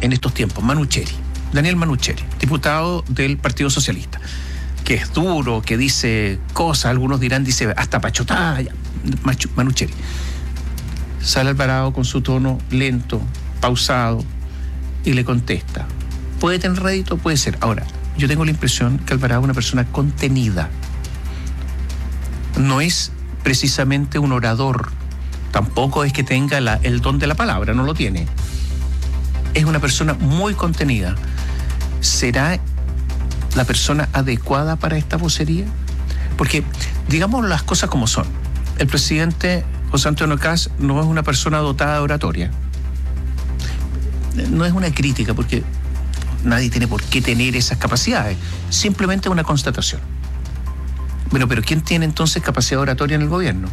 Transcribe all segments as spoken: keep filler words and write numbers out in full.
en estos tiempos, Manucheri, Daniel Manucheri, diputado del Partido Socialista, que es duro, que dice cosas, algunos dirán, dice hasta pachotada, Manucheri. Sale Alvarado con su tono lento, pausado, y le contesta. ¿Puede tener rédito? Puede ser. Ahora, yo tengo la impresión que Alvarado es una persona contenida. No es precisamente un orador, tampoco es que tenga la, el don de la palabra, no lo tiene. Es una persona muy contenida. ¿Será la persona adecuada para esta vocería? Porque, digamos las cosas como son. El presidente José Antonio Kast no es una persona dotada de oratoria. No es una crítica, porque nadie tiene por qué tener esas capacidades. Simplemente una constatación. Bueno, pero ¿quién tiene entonces capacidad oratoria en el gobierno?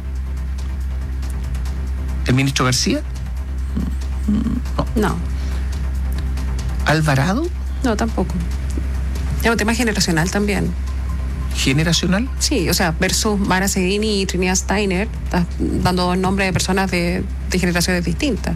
¿El ministro García? No. No. ¿Alvarado? No, tampoco. Es un tema generacional también. ¿Generacional? Sí, o sea, versus Mara Seguini y Trinidad Steiner, estás dando dos nombres de personas de, de generaciones distintas.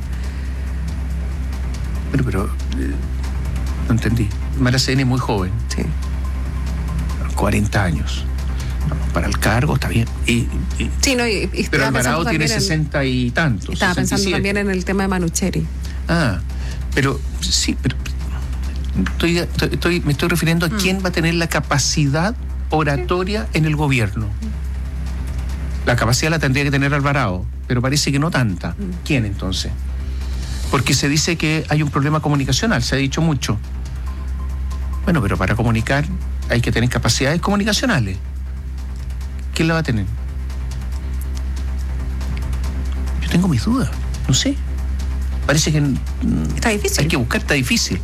Pero, pero, eh, no entendí. Mara Seguini es muy joven. Sí. cuarenta años. No, para el cargo está bien. Y, y, sí, no, y, y pero Alvarado tiene sesenta y tantos. Estaba sesenta y siete. Pensando también en el tema de Manucheri. Ah, pero sí, pero estoy, estoy, me estoy refiriendo a mm. quién va a tener la capacidad oratoria en el gobierno. La capacidad la tendría que tener Alvarado, pero parece que no tanta. ¿Quién entonces? Porque se dice que hay un problema comunicacional, se ha dicho mucho. Bueno, pero para comunicar hay que tener capacidades comunicacionales. ¿Quién la va a tener? Yo tengo mis dudas, no sé. Parece que está difícil. Hay que buscar, está difícil.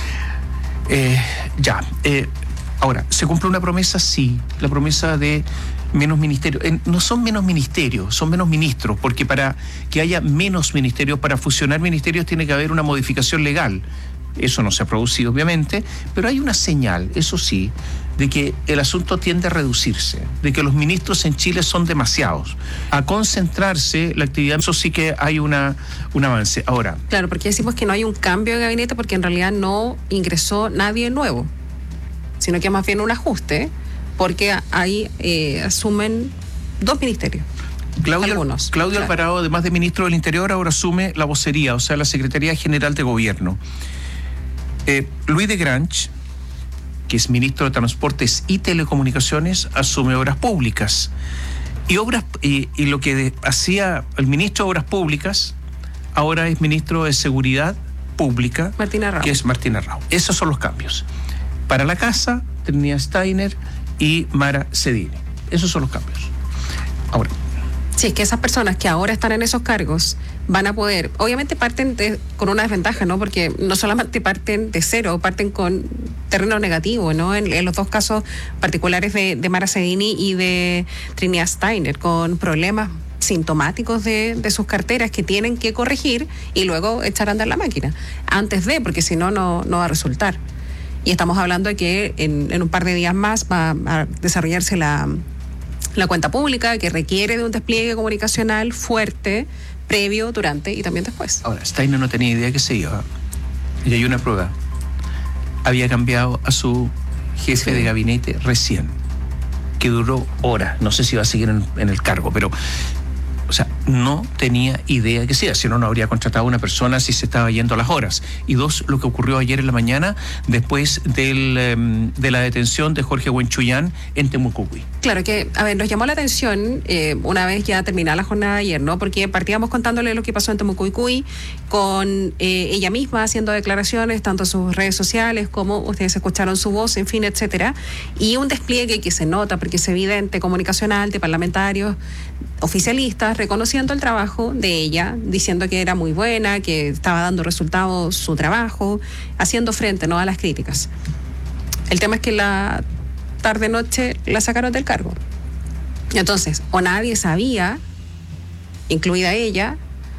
Eh, ya, eh, ahora, ¿se cumple una promesa? Sí, la promesa de menos ministerios. Eh, no son menos ministerios, son menos ministros, porque para que haya menos ministerios, para fusionar ministerios tiene que haber una modificación legal. Eso no se ha producido, obviamente, pero hay una señal, eso sí, de que el asunto tiende a reducirse, de que los ministros en Chile son demasiados. A concentrarse la actividad, eso sí que hay una, un avance. Ahora. Claro, porque decimos que no hay un cambio de gabinete porque en realidad no ingresó nadie nuevo, sino que más bien un ajuste, porque ahí eh, asumen dos ministerios. Claudio, Algunos, Claudio claro. Alvarado, además de ministro del Interior, ahora asume la vocería, o sea, la Secretaría General de Gobierno. Eh, Luis de Grange, que es ministro de Transportes y Telecomunicaciones, asume Obras Públicas. Y obras y, y lo que de, hacía el ministro de Obras Públicas, ahora es ministro de Seguridad Pública, Martín Arrau. Que es Martín Arrau. Esos son los cambios. Para la casa, Trinidad Steiner y Mara Seguini. Esos son los cambios. Ahora. Sí, es que esas personas que ahora están en esos cargos van a poder, obviamente parten de, con una desventaja, ¿no? Porque no solamente parten de cero, parten con terreno negativo, ¿no? En, en los dos casos particulares de, de Mara Seguini y de Trinidad Steiner, con problemas sintomáticos de, de sus carteras que tienen que corregir y luego echar a andar la máquina, antes de, porque si no, no va a resultar. Y estamos hablando de que en, en un par de días más va a desarrollarse la... la cuenta pública, que requiere de un despliegue comunicacional fuerte, previo, durante y también después. Ahora, Steiner no tenía idea que se iba. Y hay una prueba. Había cambiado a su jefe sí. de gabinete recién, que duró horas. No sé si va a seguir en, en el cargo, pero... O sea, no tenía idea que sea, si no, no habría contratado a una persona si se estaba yendo a las horas. Y dos, lo que ocurrió ayer en la mañana, después del, um, de la detención de Jorge Huenchuyán en Temucuicui. Claro que, a ver, nos llamó la atención eh, una vez ya terminada la jornada de ayer, ¿no? Porque partíamos contándole lo que pasó en Temucuicui, con eh, ella misma haciendo declaraciones, tanto en sus redes sociales como ustedes escucharon su voz, en fin, etcétera. Y un despliegue que se nota, porque es evidente, comunicacional, de parlamentarios, oficialistas, reconociendo el trabajo de ella, diciendo que era muy buena, que estaba dando resultados su trabajo, haciendo frente, ¿no?, a las críticas. El tema es que la tarde-noche la sacaron del cargo. Entonces, o nadie sabía, incluida ella,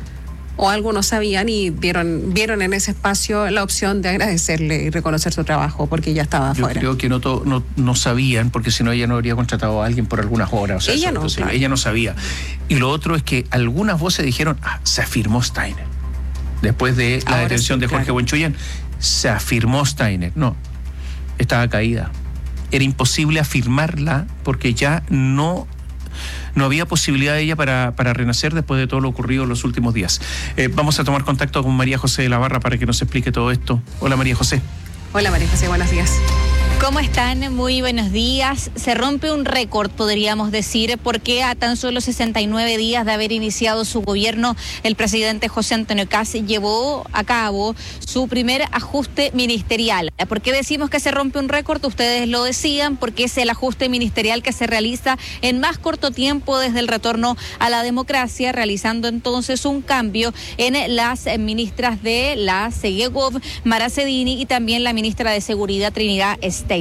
o algunos sabían y vieron vieron en ese espacio la opción de agradecerle y reconocer su trabajo porque ya estaba Yo afuera. Yo creo que no, to, no no sabían, porque si no ella no habría contratado a alguien por algunas horas. O sea, ella eso, no, claro. Ella no sabía. Y lo otro es que algunas voces dijeron, ah, se afirmó Steiner. después de la Ahora detención sí, de Jorge claro. Buenchollán, se afirmó Steiner. No, estaba caída. Era imposible afirmarla porque ya no, no había posibilidad de ella para, para renacer después de todo lo ocurrido en los últimos días. Eh, vamos a tomar contacto con María José de la Barra para que nos explique todo esto. Hola, María José. Hola María José, buenos días. ¿Cómo están? Muy buenos días. Se rompe un récord, podríamos decir, porque a tan solo sesenta y nueve días de haber iniciado su gobierno, el presidente José Antonio Kast llevó a cabo su primer ajuste ministerial. ¿Por qué decimos que se rompe un récord? Ustedes lo decían, porque es el ajuste ministerial que se realiza en más corto tiempo desde el retorno a la democracia, realizando entonces un cambio en las ministras de la Segegov, Mara Cedini, y también la ministra de Seguridad, Trinidad Steiner.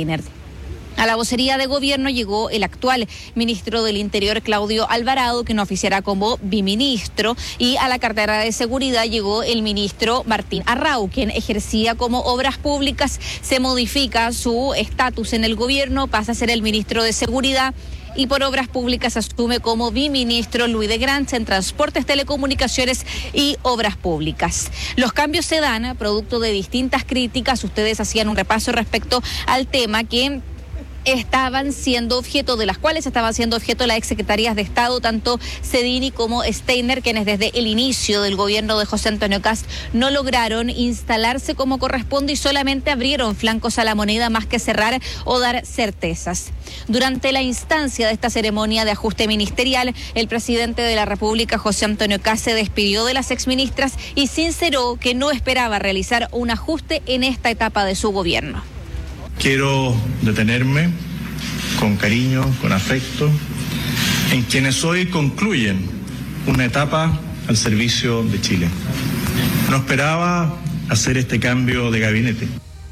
A la vocería de gobierno llegó el actual ministro del Interior, Claudio Alvarado, que no oficiará como biministro, y a la cartera de Seguridad llegó el ministro Martín Arrau, quien ejercía como Obras Públicas. Se modifica su estatus en el gobierno, pasa a ser el ministro de Seguridad, y por Obras Públicas asume como biministro Luis de Grans en Transportes, Telecomunicaciones y Obras Públicas. Los cambios se dan producto de distintas críticas. Ustedes hacían un repaso respecto al tema que estaban siendo objeto, de las cuales estaban siendo objeto las exsecretarías de Estado, tanto Cedini como Steiner, quienes desde el inicio del gobierno de José Antonio Kast no lograron instalarse como corresponde y solamente abrieron flancos a la moneda más que cerrar o dar certezas. Durante la instancia de esta ceremonia de ajuste ministerial, el presidente de la República, José Antonio Kast, se despidió de las exministras y sinceró que no esperaba realizar un ajuste en esta etapa de su gobierno. Quiero detenerme con cariño, con afecto, en quienes hoy concluyen una etapa al servicio de Chile. No esperaba hacer este cambio de gabinete.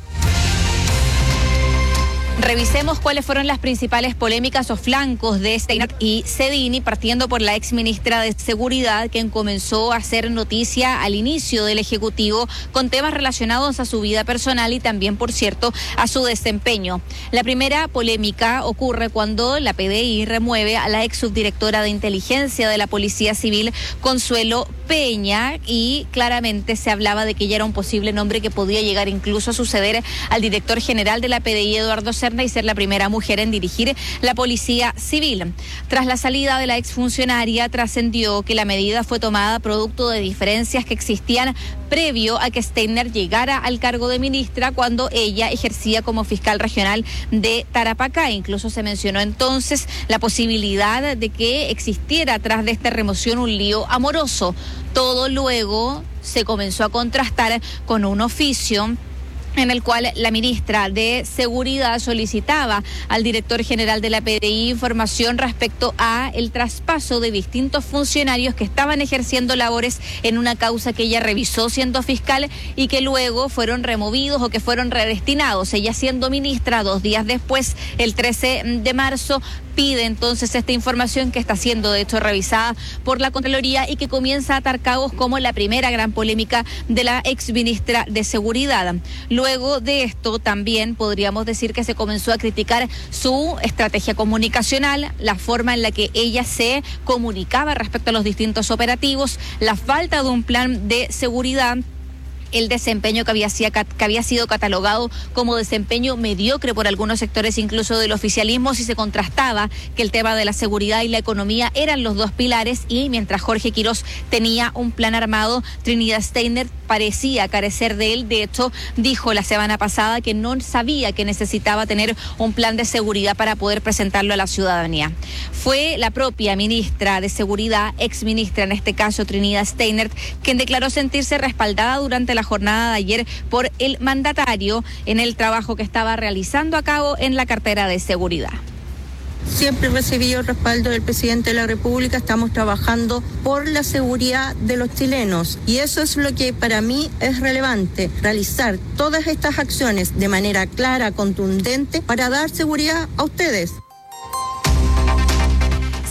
Revisemos cuáles fueron las principales polémicas o flancos de Steiner y Cedini, partiendo por la exministra de Seguridad, quien comenzó a hacer noticia al inicio del Ejecutivo con temas relacionados a su vida personal y también, por cierto, a su desempeño. La primera polémica ocurre cuando la P D I remueve a la ex subdirectora de inteligencia de la Policía Civil, Consuelo Peña, y claramente se hablaba de que ella era un posible nombre que podía llegar incluso a suceder al director general de la P D I, Eduardo Serna, y ser la primera mujer en dirigir la Policía Civil. Tras la salida de la exfuncionaria, trascendió que la medida fue tomada producto de diferencias que existían previo a que Steiner llegara al cargo de ministra cuando ella ejercía como fiscal regional de Tarapacá. Incluso se mencionó entonces la posibilidad de que existiera tras de esta remoción un lío amoroso. Todo luego se comenzó a contrastar con un oficio en el cual la ministra de Seguridad solicitaba al director general de la P D I información respecto a el traspaso de distintos funcionarios que estaban ejerciendo labores en una causa que ella revisó siendo fiscal y que luego fueron removidos o que fueron redestinados. Ella, siendo ministra, dos días después, el trece de marzo, pide entonces esta información, que está siendo de hecho revisada por la Contraloría y que comienza a atar cabos como la primera gran polémica de la ex ministra de Seguridad. Luego de esto también podríamos decir que se comenzó a criticar su estrategia comunicacional, la forma en la que ella se comunicaba respecto a los distintos operativos, la falta de un plan de seguridad, el desempeño que había, que había sido catalogado como desempeño mediocre por algunos sectores incluso del oficialismo, si se contrastaba que el tema de la seguridad y la economía eran los dos pilares, y mientras Jorge Quirós tenía un plan armado, Trinidad Steiner parecía carecer de él. De hecho, dijo la semana pasada que no sabía que necesitaba tener un plan de seguridad para poder presentarlo a la ciudadanía. Fue la propia ministra de Seguridad, ex ministra en este caso, Trinidad Steiner, quien declaró sentirse respaldada durante la jornada de ayer por el mandatario en el trabajo que estaba realizando a cabo en la cartera de Seguridad. Siempre he recibido el respaldo del presidente de la República. Estamos trabajando por la seguridad de los chilenos y eso es lo que para mí es relevante, realizar todas estas acciones de manera clara, contundente, para dar seguridad a ustedes.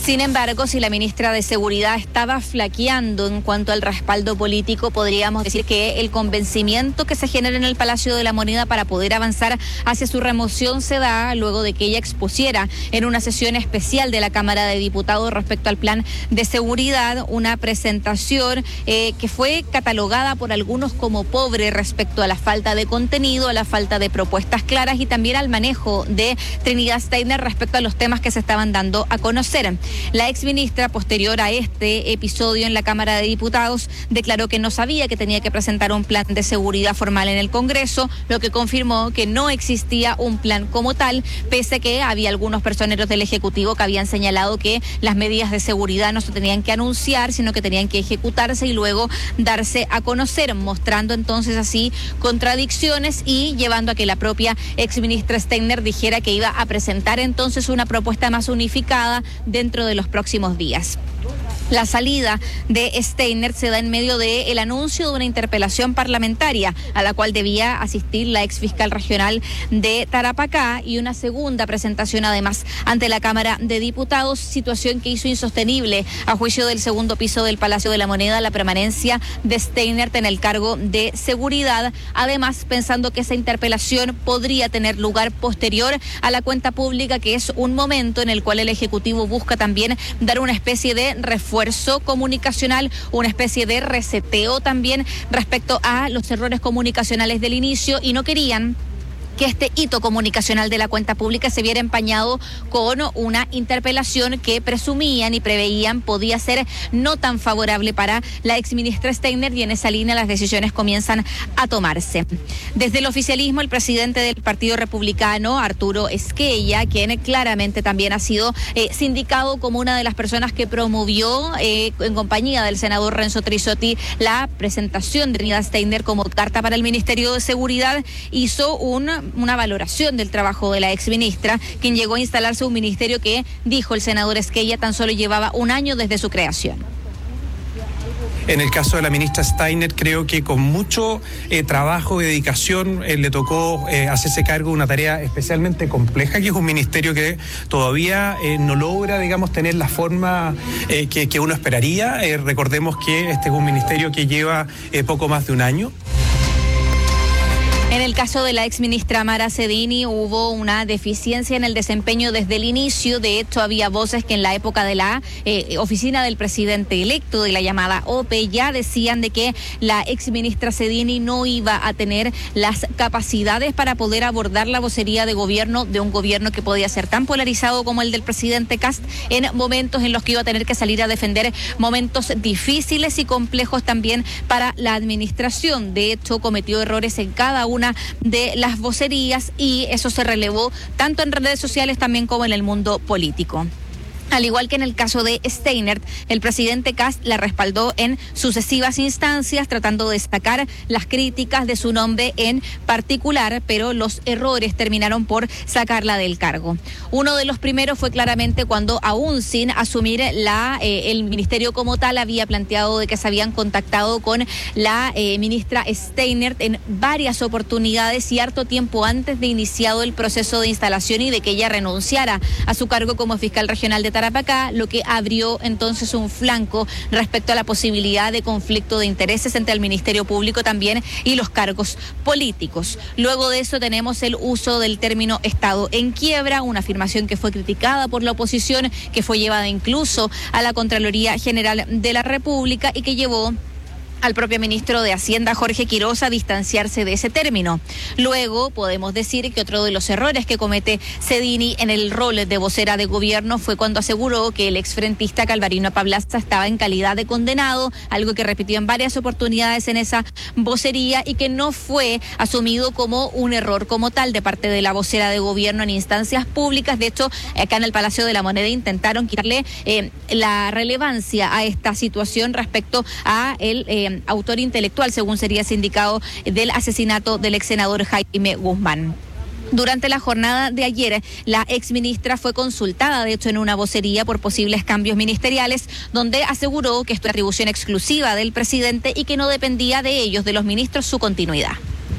Sin embargo, si la ministra de Seguridad estaba flaqueando en cuanto al respaldo político, podríamos decir que el convencimiento que se genera en el Palacio de la Moneda para poder avanzar hacia su remoción se da luego de que ella expusiera en una sesión especial de la Cámara de Diputados respecto al plan de seguridad una presentación eh, que fue catalogada por algunos como pobre respecto a la falta de contenido, a la falta de propuestas claras y también al manejo de Trinidad Steiner respecto a los temas que se estaban dando a conocer. La exministra, posterior a este episodio en la Cámara de Diputados, declaró que no sabía que tenía que presentar un plan de seguridad formal en el Congreso, lo que confirmó que no existía un plan como tal, pese a que había algunos personeros del Ejecutivo que habían señalado que las medidas de seguridad no se tenían que anunciar, sino que tenían que ejecutarse y luego darse a conocer, mostrando entonces así contradicciones y llevando a que la propia exministra Steiner dijera que iba a presentar entonces una propuesta más unificada dentro de los próximos días. La salida de Steiner se da en medio del anuncio de una interpelación parlamentaria a la cual debía asistir la exfiscal regional de Tarapacá y una segunda presentación además ante la Cámara de Diputados, situación que hizo insostenible a juicio del segundo piso del Palacio de la Moneda la permanencia de Steiner en el cargo de seguridad, además pensando que esa interpelación podría tener lugar posterior a la cuenta pública, que es un momento en el cual el Ejecutivo busca también dar una especie de refuerzo comunicacional, una especie de reseteo también respecto a los errores comunicacionales del inicio, y no querían que este hito comunicacional de la cuenta pública se viera empañado con una interpelación que presumían y preveían podía ser no tan favorable para la exministra Steiner, y en esa línea las decisiones comienzan a tomarse. Desde el oficialismo, el presidente del Partido Republicano, Arturo Esquella, quien claramente también ha sido eh, sindicado como una de las personas que promovió eh, en compañía del senador Renzo Trisotti la presentación de Trinidad Steiner como carta para el Ministerio de Seguridad, hizo un una valoración del trabajo de la exministra, quien llegó a instalarse un ministerio que, dijo el senador Esquella, tan solo llevaba un año desde su creación. En el caso de la ministra Steiner, creo que con mucho eh, trabajo y dedicación eh, le tocó eh, hacerse cargo de una tarea especialmente compleja, que es un ministerio que todavía eh, no logra, digamos, tener la forma eh, que, que uno esperaría. Eh, recordemos que este es un ministerio que lleva eh, poco más de un año. En el caso de la exministra Mara Cedini hubo una deficiencia en el desempeño desde el inicio. De hecho, había voces que en la época de la eh, oficina del presidente electo, de la llamada O P E, ya decían de que la exministra Cedini no iba a tener las capacidades para poder abordar la vocería de gobierno de un gobierno que podía ser tan polarizado como el del presidente Kast, en momentos en los que iba a tener que salir a defender momentos difíciles y complejos también para la administración. De hecho, cometió errores en cada una de las vocerías y eso se relevó tanto en redes sociales también como en el mundo político. Al igual que en el caso de Steiner, el presidente Kast la respaldó en sucesivas instancias, tratando de destacar las críticas de su nombre en particular, pero los errores terminaron por sacarla del cargo. Uno de los primeros fue claramente cuando, aún sin asumir la eh, el ministerio como tal, había planteado de que se habían contactado con la eh, ministra Steiner en varias oportunidades y harto tiempo antes de iniciado el proceso de instalación y de que ella renunciara a su cargo como fiscal regional de Tarapacá, lo que abrió entonces un flanco respecto a la posibilidad de conflicto de intereses entre el Ministerio Público también y los cargos políticos. Luego de eso tenemos el uso del término Estado en quiebra, una afirmación que fue criticada por la oposición, que fue llevada incluso a la Contraloría General de la República y que llevó al propio ministro de Hacienda, Jorge Quiroz, a distanciarse de ese término. Luego podemos decir que otro de los errores que comete Cedini en el rol de vocera de gobierno fue cuando aseguró que el exfrentista Calvarino Apablaza estaba en calidad de condenado, algo que repitió en varias oportunidades en esa vocería y que no fue asumido como un error como tal de parte de la vocera de gobierno en instancias públicas. De hecho, acá en el Palacio de la Moneda intentaron quitarle eh, la relevancia a esta situación respecto a el eh, autor intelectual, según sería sindicado, del asesinato del ex senador Jaime Guzmán. Durante la jornada de ayer, la exministra fue consultada, de hecho, en una vocería por posibles cambios ministeriales, donde aseguró que esto es atribución exclusiva del presidente y que no dependía de ellos, de los ministros, su continuidad.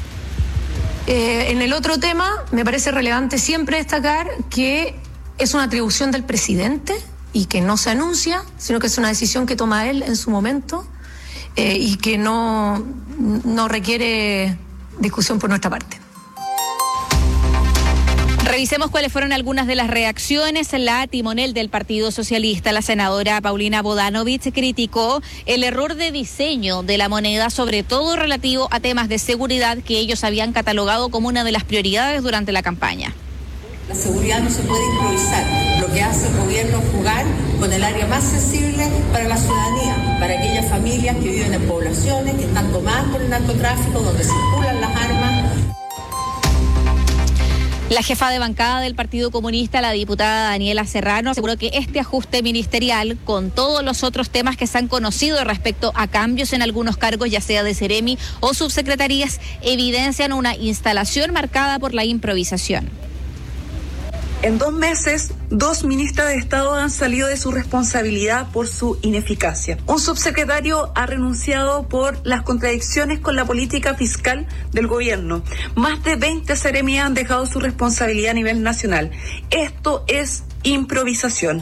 Eh, en el otro tema, me parece relevante siempre destacar que es una atribución del presidente y que no se anuncia, sino que es una decisión que toma él en su momento eh, y que no, no requiere discusión por nuestra parte. Revisemos cuáles fueron algunas de las reacciones. La timonel del Partido Socialista, la senadora Paulina Bodanovich, criticó el error de diseño de la moneda, sobre todo relativo a temas de seguridad que ellos habían catalogado como una de las prioridades durante la campaña. La seguridad no se puede improvisar. Lo que hace el gobierno es jugar con el área más sensible para la ciudadanía, para aquellas familias que viven en poblaciones que están tomadas por el narcotráfico, donde circulan las armas. La jefa de bancada del Partido Comunista, la diputada Daniela Serrano, aseguró que este ajuste ministerial, con todos los otros temas que se han conocido respecto a cambios en algunos cargos, ya sea de Seremi o subsecretarías, evidencian una instalación marcada por la improvisación. En dos meses, dos ministras de Estado han salido de su responsabilidad por su ineficacia. Un subsecretario ha renunciado por las contradicciones con la política fiscal del gobierno. Más de veinte seremías han dejado su responsabilidad a nivel nacional. Esto es improvisación.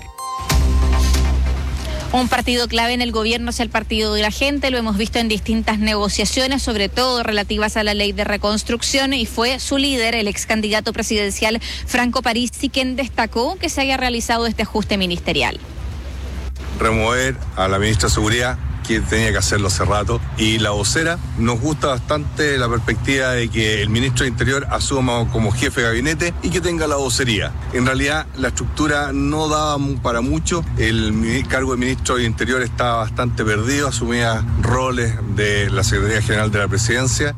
Un partido clave en el gobierno es el Partido de la Gente, lo hemos visto en distintas negociaciones, sobre todo relativas a la ley de reconstrucción, y fue su líder, el ex candidato presidencial Franco Parisi, quien destacó que se haya realizado este ajuste ministerial. Remover a la ministra de Seguridad, que tenía que hacerlo hace rato, y la vocera. Nos gusta bastante la perspectiva de que el ministro de Interior asuma como jefe de gabinete y que tenga la vocería. En realidad la estructura no daba para mucho, el cargo de ministro de Interior estaba bastante perdido, asumía roles de la Secretaría General de la Presidencia.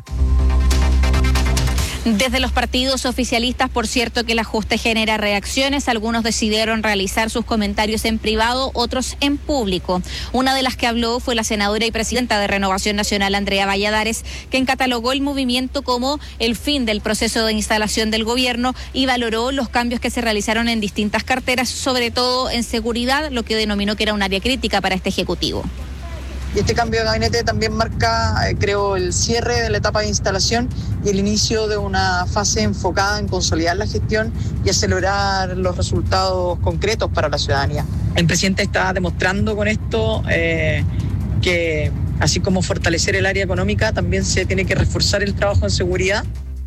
Desde los partidos oficialistas, por cierto, que el ajuste genera reacciones. Algunos decidieron realizar sus comentarios en privado, otros en público. Una de las que habló fue la senadora y presidenta de Renovación Nacional, Andrea Valladares, quien catalogó el movimiento como el fin del proceso de instalación del gobierno y valoró los cambios que se realizaron en distintas carteras, sobre todo en seguridad, lo que denominó que era un área crítica para este Ejecutivo. Y este cambio de gabinete también marca, eh, creo, el cierre de la etapa de instalación y el inicio de una fase enfocada en consolidar la gestión y acelerar los resultados concretos para la ciudadanía. El presidente está demostrando con esto eh, que, así como fortalecer el área económica, también se tiene que reforzar el trabajo en seguridad.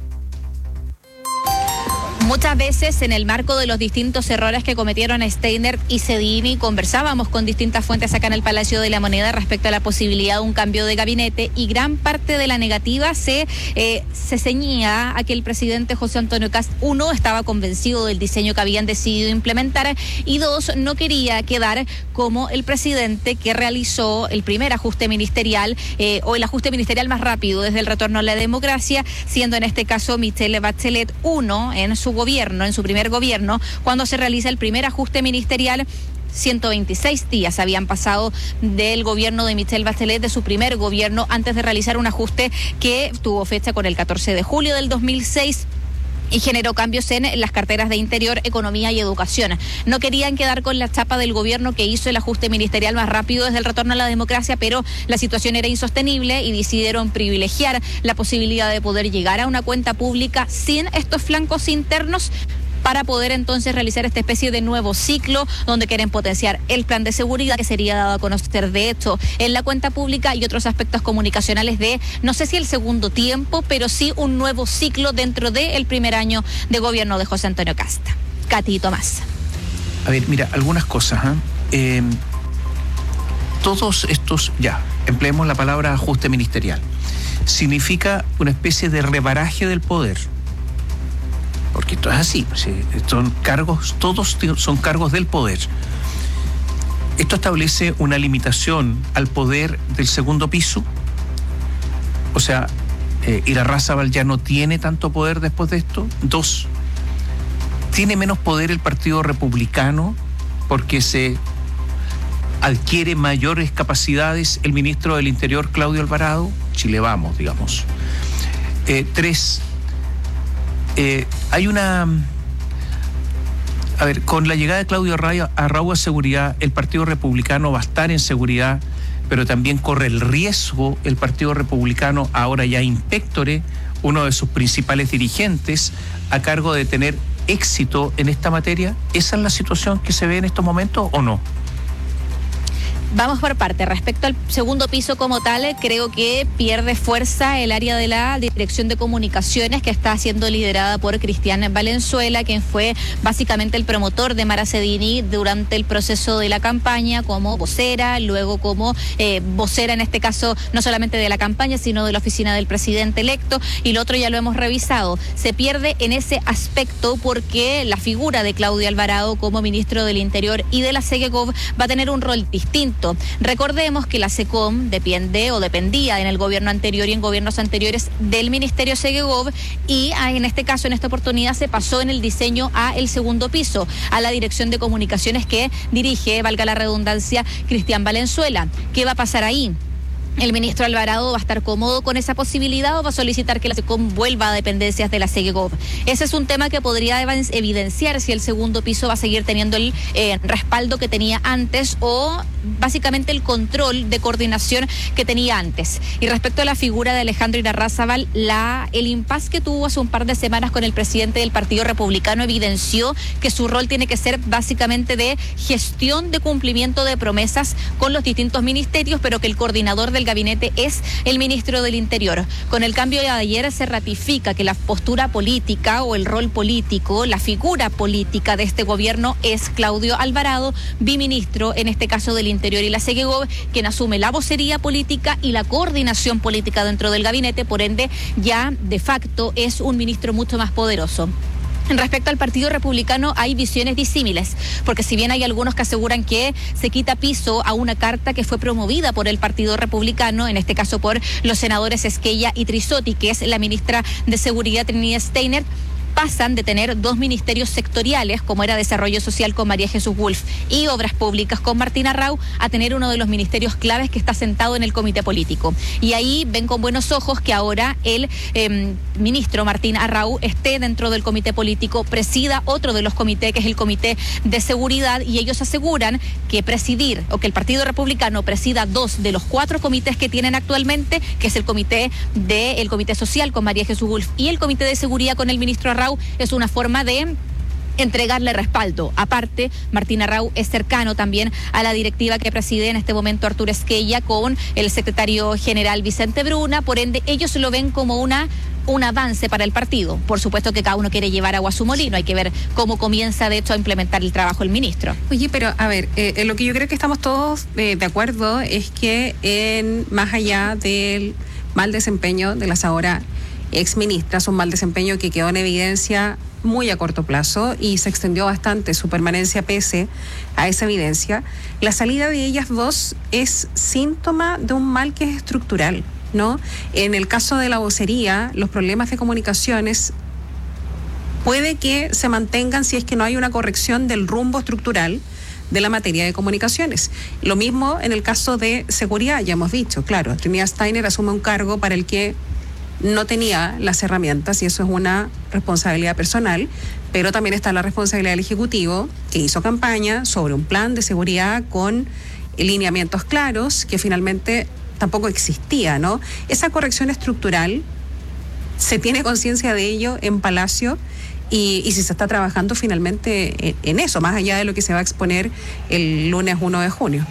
Muchas veces, en el marco de los distintos errores que cometieron Steinert y Cedini, conversábamos con distintas fuentes acá en el Palacio de la Moneda respecto a la posibilidad de un cambio de gabinete, y gran parte de la negativa se, eh, se ceñía a que el presidente José Antonio Kast, uno, estaba convencido del diseño que habían decidido implementar, y dos, no quería quedar como el presidente que realizó el primer ajuste ministerial eh, o el ajuste ministerial más rápido desde el retorno a la democracia, siendo en este caso Michelle Bachelet uno en su gobierno, en su primer gobierno, cuando se realiza el primer ajuste ministerial. ciento veintiséis días habían pasado del gobierno de Michelle Bachelet, de su primer gobierno, antes de realizar un ajuste que tuvo fecha con el catorce de julio del dos mil seis. Y generó cambios en las carteras de Interior, Economía y Educación. No querían quedar con la chapa del gobierno que hizo el ajuste ministerial más rápido desde el retorno a la democracia, pero la situación era insostenible y decidieron privilegiar la posibilidad de poder llegar a una cuenta pública sin estos flancos internos, para poder entonces realizar esta especie de nuevo ciclo donde quieren potenciar el plan de seguridad que sería dado a conocer de hecho en la cuenta pública, y otros aspectos comunicacionales de, no sé si el segundo tiempo, pero sí un nuevo ciclo dentro del primer año de gobierno de José Antonio Kast. Katy y Tomás. A ver, mira, algunas cosas. ¿eh? Eh, todos estos, ya, empleemos la palabra ajuste ministerial, significa una especie de rebaraje del poder. Porque esto es así, son cargos, todos son cargos del poder. Esto establece una limitación al poder del segundo piso. O sea, eh, Irarrázaval ya no tiene tanto poder después de esto. Dos, tiene menos poder el Partido Republicano porque se adquiere mayores capacidades el ministro del Interior, Claudio Alvarado. Chile vamos, digamos. Eh, tres, Eh, hay una... A ver, con la llegada de Claudio Arrau a seguridad, el Partido Republicano va a estar en seguridad, pero también corre el riesgo el Partido Republicano, ahora ya inspectore, uno de sus principales dirigentes, a cargo de tener éxito en esta materia? ¿Esa es la situación que se ve en estos momentos o no? Vamos por parte. Respecto al segundo piso como tal, creo que pierde fuerza el área de la Dirección de Comunicaciones, que está siendo liderada por Cristian Valenzuela, quien fue básicamente el promotor de Mara Cedini durante el proceso de la campaña como vocera, luego como eh, vocera en este caso no solamente de la campaña, sino de la oficina del presidente electo, y lo otro ya lo hemos revisado. Se pierde en ese aspecto porque la figura de Claudio Alvarado como ministro del Interior y de la Segegov va a tener un rol distinto. Recordemos que la SECOM depende o dependía en el gobierno anterior y en gobiernos anteriores del Ministerio Segegov, y en este caso, en esta oportunidad, se pasó en el diseño a el segundo piso, a la Dirección de Comunicaciones que dirige, valga la redundancia, Cristian Valenzuela. ¿Qué va a pasar ahí? ¿El ministro Alvarado va a estar cómodo con esa posibilidad o va a solicitar que la SECOM vuelva a dependencias de la Segegov? Ese es un tema que podría evidenciar si el segundo piso va a seguir teniendo el eh, respaldo que tenía antes o básicamente el control de coordinación que tenía antes. Y respecto a la figura de Alejandro Irarrázaval, la, el impasse que tuvo hace un par de semanas con el presidente del Partido Republicano evidenció que su rol tiene que ser básicamente de gestión de cumplimiento de promesas con los distintos ministerios, pero que el coordinador del gabinete es el ministro del Interior. Con el cambio de ayer se ratifica que la postura política o el rol político, la figura política de este gobierno es Claudio Alvarado, biministro en este caso del Interior y la Segegov, quien asume la vocería política y la coordinación política dentro del gabinete, por ende ya de facto es un ministro mucho más poderoso. Respecto al Partido Republicano hay visiones disímiles, porque si bien hay algunos que aseguran que se quita piso a una carta que fue promovida por el Partido Republicano, en este caso por los senadores Esquella y Trisotti, que es la ministra de Seguridad Trinidad Steiner, pasan de tener dos ministerios sectoriales, como era Desarrollo Social con María Jesús Wolf y Obras Públicas con Martín Arrau, a tener uno de los ministerios claves que está sentado en el comité político. Y ahí ven con buenos ojos que ahora el eh, ministro Martín Arrau esté dentro del comité político, presida otro de los comités, que es el Comité de Seguridad, y ellos aseguran que presidir, o que el Partido Republicano presida dos de los cuatro comités que tienen actualmente, que es el comité de, el Comité Social con María Jesús Wolf y el Comité de Seguridad con el ministro Arrau, es una forma de entregarle respaldo. Aparte, Martín Arrau es cercano también a la directiva que preside en este momento Arturo Esquella con el secretario general Vicente Bruna, por ende ellos lo ven como una un avance para el partido. Por supuesto que cada uno quiere llevar agua a su molino, hay que ver cómo comienza de hecho a implementar el trabajo el ministro. Oye, pero a ver, eh, en lo que yo creo que estamos todos eh, de acuerdo es que en más allá del mal desempeño de las ahora exministras, un mal desempeño que quedó en evidencia muy a corto plazo y se extendió bastante su permanencia pese a esa evidencia, la salida de ellas dos es síntoma de un mal que es estructural, ¿no? En el caso de la vocería, los problemas de comunicaciones puede que se mantengan si es que no hay una corrección del rumbo estructural de la materia de comunicaciones. Lo mismo en el caso de seguridad, ya hemos dicho, claro, Trinidad Steiner asume un cargo para el que no tenía las herramientas y eso es una responsabilidad personal, pero también está la responsabilidad del Ejecutivo, que hizo campaña sobre un plan de seguridad con lineamientos claros que finalmente tampoco existía, ¿no? Esa corrección estructural, se tiene conciencia de ello en Palacio y, y si se está trabajando finalmente en, en eso, más allá de lo que se va a exponer el lunes primero de junio.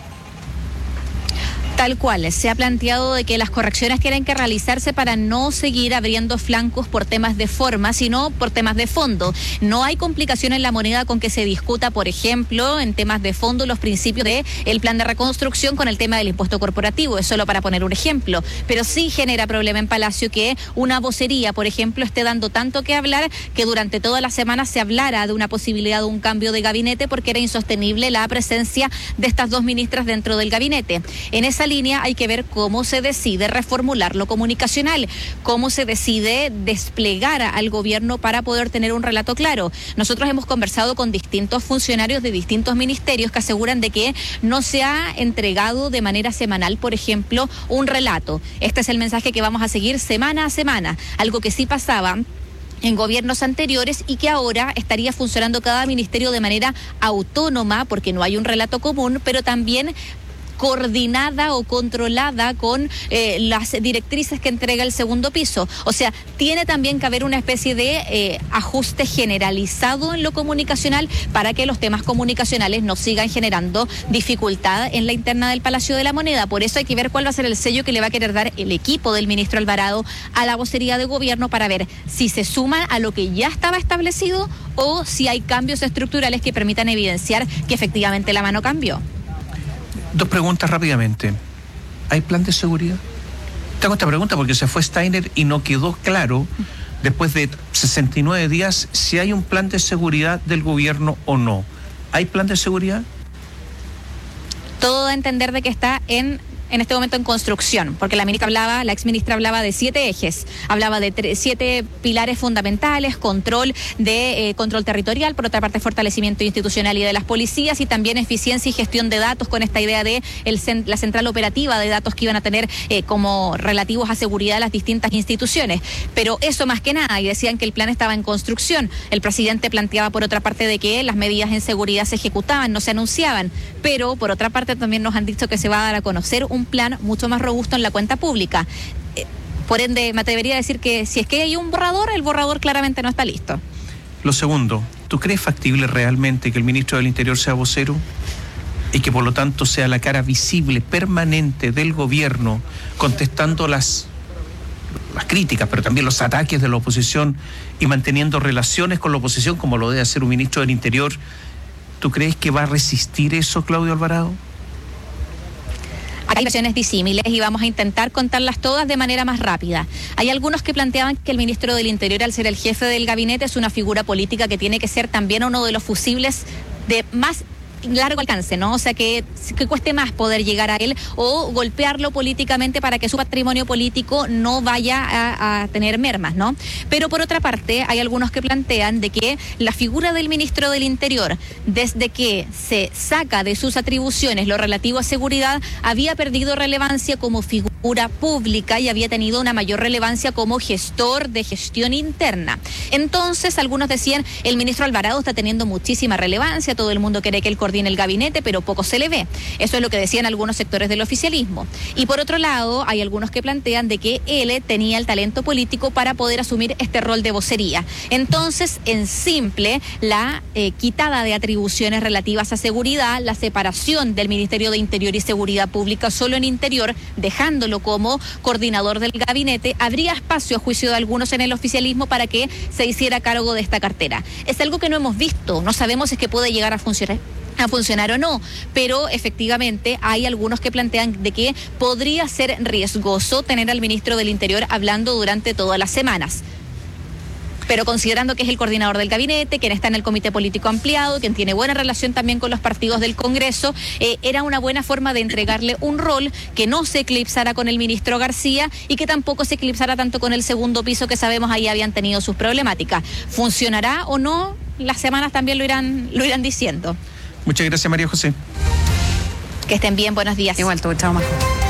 Tal cual, se ha planteado de que las correcciones tienen que realizarse para no seguir abriendo flancos por temas de forma, sino por temas de fondo. No hay complicación en la moneda con que se discuta, por ejemplo, en temas de fondo, los principios del plan de reconstrucción con el tema del impuesto corporativo, es solo para poner un ejemplo. Pero sí genera problema en Palacio que una vocería, por ejemplo, esté dando tanto que hablar que durante toda la semana se hablara de una posibilidad de un cambio de gabinete porque era insostenible la presencia de estas dos ministras dentro del gabinete. En esa línea hay que ver cómo se decide reformular lo comunicacional, cómo se decide desplegar al gobierno para poder tener un relato claro. Nosotros hemos conversado con distintos funcionarios de distintos ministerios que aseguran de que no se ha entregado de manera semanal, por ejemplo, un relato. Este es el mensaje que vamos a seguir semana a semana, algo que sí pasaba en gobiernos anteriores y que ahora estaría funcionando cada ministerio de manera autónoma porque no hay un relato común, pero también coordinada o controlada con eh, las directrices que entrega el segundo piso. O sea, tiene también que haber una especie de eh, ajuste generalizado en lo comunicacional para que los temas comunicacionales no sigan generando dificultad en la interna del Palacio de la Moneda. Por eso hay que ver cuál va a ser el sello que le va a querer dar el equipo del ministro Alvarado a la vocería de gobierno para ver si se suma a lo que ya estaba establecido o si hay cambios estructurales que permitan evidenciar que efectivamente la mano cambió. Dos preguntas rápidamente. ¿Hay plan de seguridad? Te hago esta pregunta porque se fue Steiner y no quedó claro, después de sesenta y nueve días, si hay un plan de seguridad del gobierno o no. ¿Hay plan de seguridad? Todo da a entender de que está en... en este momento en construcción, porque la ministra hablaba, la exministra hablaba de siete ejes, hablaba de tre- siete pilares fundamentales, control de eh, control territorial, por otra parte fortalecimiento institucional y de las policías, y también eficiencia y gestión de datos con esta idea de el, la central operativa de datos que iban a tener eh, como relativos a seguridad las distintas instituciones. Pero eso más que nada, y decían que el plan estaba en construcción. El presidente planteaba por otra parte de que las medidas en seguridad se ejecutaban, no se anunciaban, pero por otra parte también nos han dicho que se va a dar a conocer un un plan mucho más robusto en la cuenta pública. Eh, por ende, me atrevería a decir que si es que hay un borrador, el borrador claramente no está listo. Lo segundo, ¿tú crees factible realmente que el ministro del Interior sea vocero y que por lo tanto sea la cara visible, permanente del gobierno, contestando las, las críticas, pero también los ataques de la oposición y manteniendo relaciones con la oposición como lo debe hacer un ministro del Interior? ¿Tú crees que va a resistir eso, Claudio Alvarado? Hay versiones disímiles y vamos a intentar contarlas todas de manera más rápida. Hay algunos que planteaban que el ministro del Interior, al ser el jefe del gabinete, es una figura política que tiene que ser también uno de los fusibles de más largo alcance, ¿no? O sea, que, que cueste más poder llegar a él o golpearlo políticamente para que su patrimonio político no vaya a, a tener mermas, ¿no? Pero por otra parte, hay algunos que plantean de que la figura del ministro del Interior, desde que se saca de sus atribuciones lo relativo a seguridad, había perdido relevancia como figura pública y había tenido una mayor relevancia como gestor de gestión interna. Entonces, algunos decían, el ministro Alvarado está teniendo muchísima relevancia, todo el mundo quiere que él coordine el gabinete, pero poco se le ve. Eso es lo que decían algunos sectores del oficialismo. Y por otro lado, hay algunos que plantean de que él tenía el talento político para poder asumir este rol de vocería. Entonces, en simple, la eh, quitada de atribuciones relativas a seguridad, la separación del Ministerio de Interior y Seguridad Pública solo en Interior, dejándolo como coordinador del gabinete, habría espacio, a juicio de algunos en el oficialismo, para que se hiciera cargo de esta cartera. Es algo que no hemos visto, no sabemos si es que puede llegar a funcionar a funcionar o no, pero efectivamente hay algunos que plantean de que podría ser riesgoso tener al ministro del Interior hablando durante todas las semanas. Pero considerando que es el coordinador del gabinete, quien está en el comité político ampliado, quien tiene buena relación también con los partidos del Congreso, eh, era una buena forma de entregarle un rol que no se eclipsara con el ministro García y que tampoco se eclipsara tanto con el segundo piso, que sabemos ahí habían tenido sus problemáticas. ¿Funcionará o no? Las semanas también lo irán, lo irán diciendo. Muchas gracias, María José. Que estén bien, buenos días. Igual tú, chao, Majo.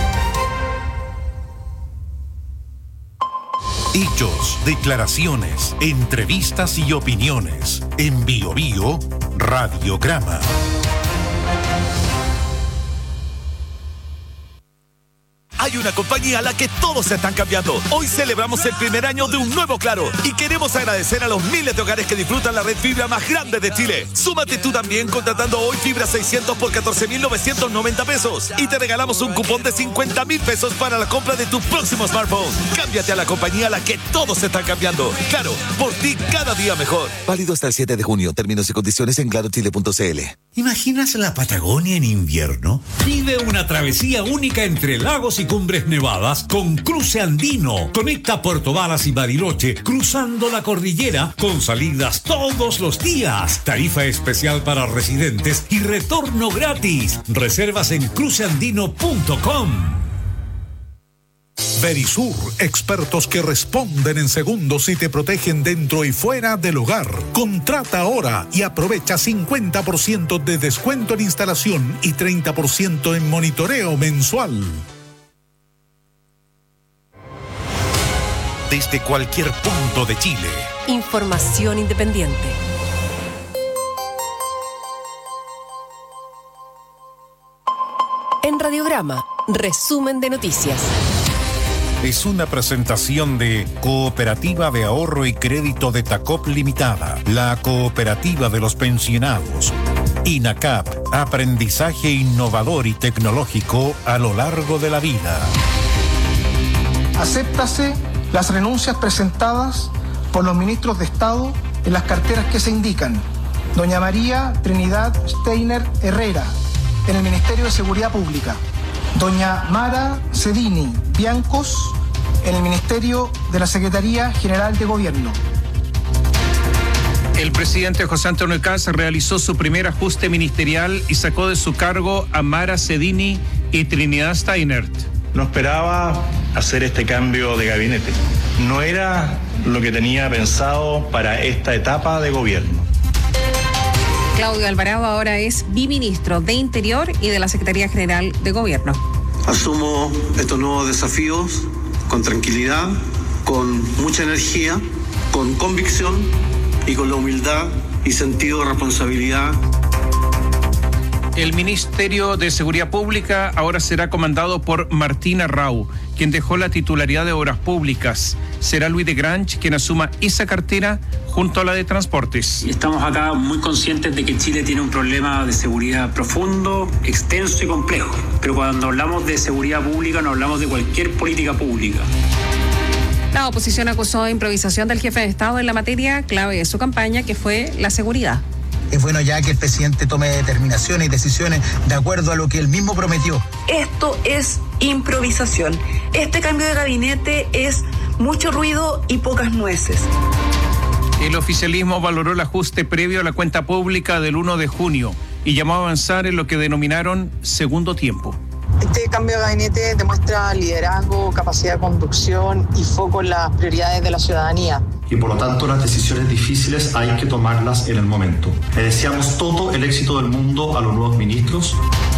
Hechos, declaraciones, entrevistas y opiniones. En Bio Bio, Radiograma. Hay una compañía a la que todos se están cambiando. Hoy celebramos el primer año de un nuevo Claro y queremos agradecer a los miles de hogares que disfrutan la red fibra más grande de Chile. Súmate tú también contratando hoy fibra seiscientos por catorce mil novecientos noventa pesos y te regalamos un cupón de cincuenta mil pesos para la compra de tu próximo smartphone. Cámbiate a la compañía a la que todos se están cambiando. Claro, por ti cada día mejor. Válido hasta el siete de junio. Términos y condiciones en claro chile punto c l. ¿Imaginas la Patagonia en invierno? Vive una travesía única entre lagos y cumbres nevadas con Cruce Andino. Conecta Puerto Varas y Bariloche cruzando la cordillera con salidas todos los días. Tarifa especial para residentes y retorno gratis. Reservas en cruce andino punto com. Verisur, expertos que responden en segundos y te protegen dentro y fuera del hogar. Contrata ahora y aprovecha cincuenta por ciento de descuento en instalación y treinta por ciento en monitoreo mensual. Desde cualquier punto de Chile. Información independiente. En En Radiograma, resumen de noticias. Es una presentación de Cooperativa de Ahorro y Crédito de Tacop Limitada, la cooperativa de los pensionados. INACAP, aprendizaje innovador y tecnológico a lo largo de la vida. Acéptase las renuncias presentadas por los ministros de Estado en las carteras que se indican. Doña María Trinidad Steiner Herrera, en el Ministerio de Seguridad Pública. Doña Mara Cedini Biancos, en el Ministerio de la Secretaría General de Gobierno. El presidente José Antonio Kast realizó su primer ajuste ministerial y sacó de su cargo a Mara Cedini y Trinidad Steiner. No esperaba hacer este cambio de gabinete. No era lo que tenía pensado para esta etapa de gobierno. Claudio Alvarado ahora es biministro de Interior y de la Secretaría General de Gobierno. Asumo estos nuevos desafíos con tranquilidad, con mucha energía, con convicción y con la humildad y sentido de responsabilidad. El Ministerio de Seguridad Pública ahora será comandado por Martín Arrau, quien dejó la titularidad de Obras Públicas. Será Luis de Grange quien asuma esa cartera junto a la de Transportes. Estamos acá muy conscientes de que Chile tiene un problema de seguridad profundo, extenso y complejo. Pero cuando hablamos de seguridad pública no hablamos de cualquier política pública. La oposición acusó de improvisación del jefe de Estado en la materia clave de su campaña, que fue la seguridad. Es bueno ya que el presidente tome determinaciones y decisiones de acuerdo a lo que él mismo prometió. Esto es improvisación. Este cambio de gabinete es mucho ruido y pocas nueces. El oficialismo valoró el ajuste previo a la cuenta pública del primero de junio y llamó a avanzar en lo que denominaron segundo tiempo. Este cambio de gabinete demuestra liderazgo, capacidad de conducción y foco en las prioridades de la ciudadanía. Y por lo tanto las decisiones difíciles hay que tomarlas en el momento. Le deseamos todo el éxito del mundo a los nuevos ministros.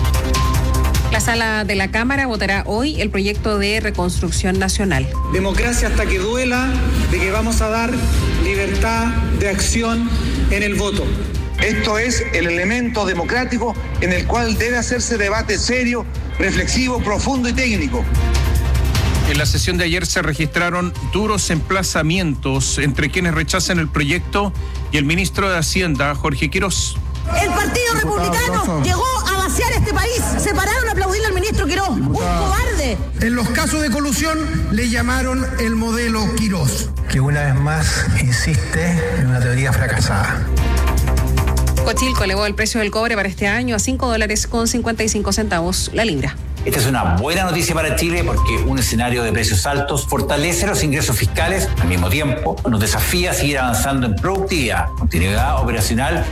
La sala de la Cámara votará hoy el proyecto de reconstrucción nacional. Democracia hasta que duela, de que vamos a dar libertad de acción en el voto. Esto es el elemento democrático en el cual debe hacerse debate serio, reflexivo, profundo y técnico. En la sesión de ayer se registraron duros emplazamientos entre quienes rechazan el proyecto y el ministro de Hacienda, Jorge Quirós. El Partido Republicano llegó a vaciar este país. Se pararon a aplaudirle al ministro Quirós. ¡Un cobarde! En los casos de colusión le llamaron el modelo Quirós. Que una vez más insiste en una teoría fracasada. Cochilco elevó el precio del cobre para este año a cinco dólares con cincuenta y cinco centavos la libra. Esta es una buena noticia para Chile porque un escenario de precios altos fortalece los ingresos fiscales, al mismo tiempo nos desafía a seguir avanzando en productividad, continuidad operacional.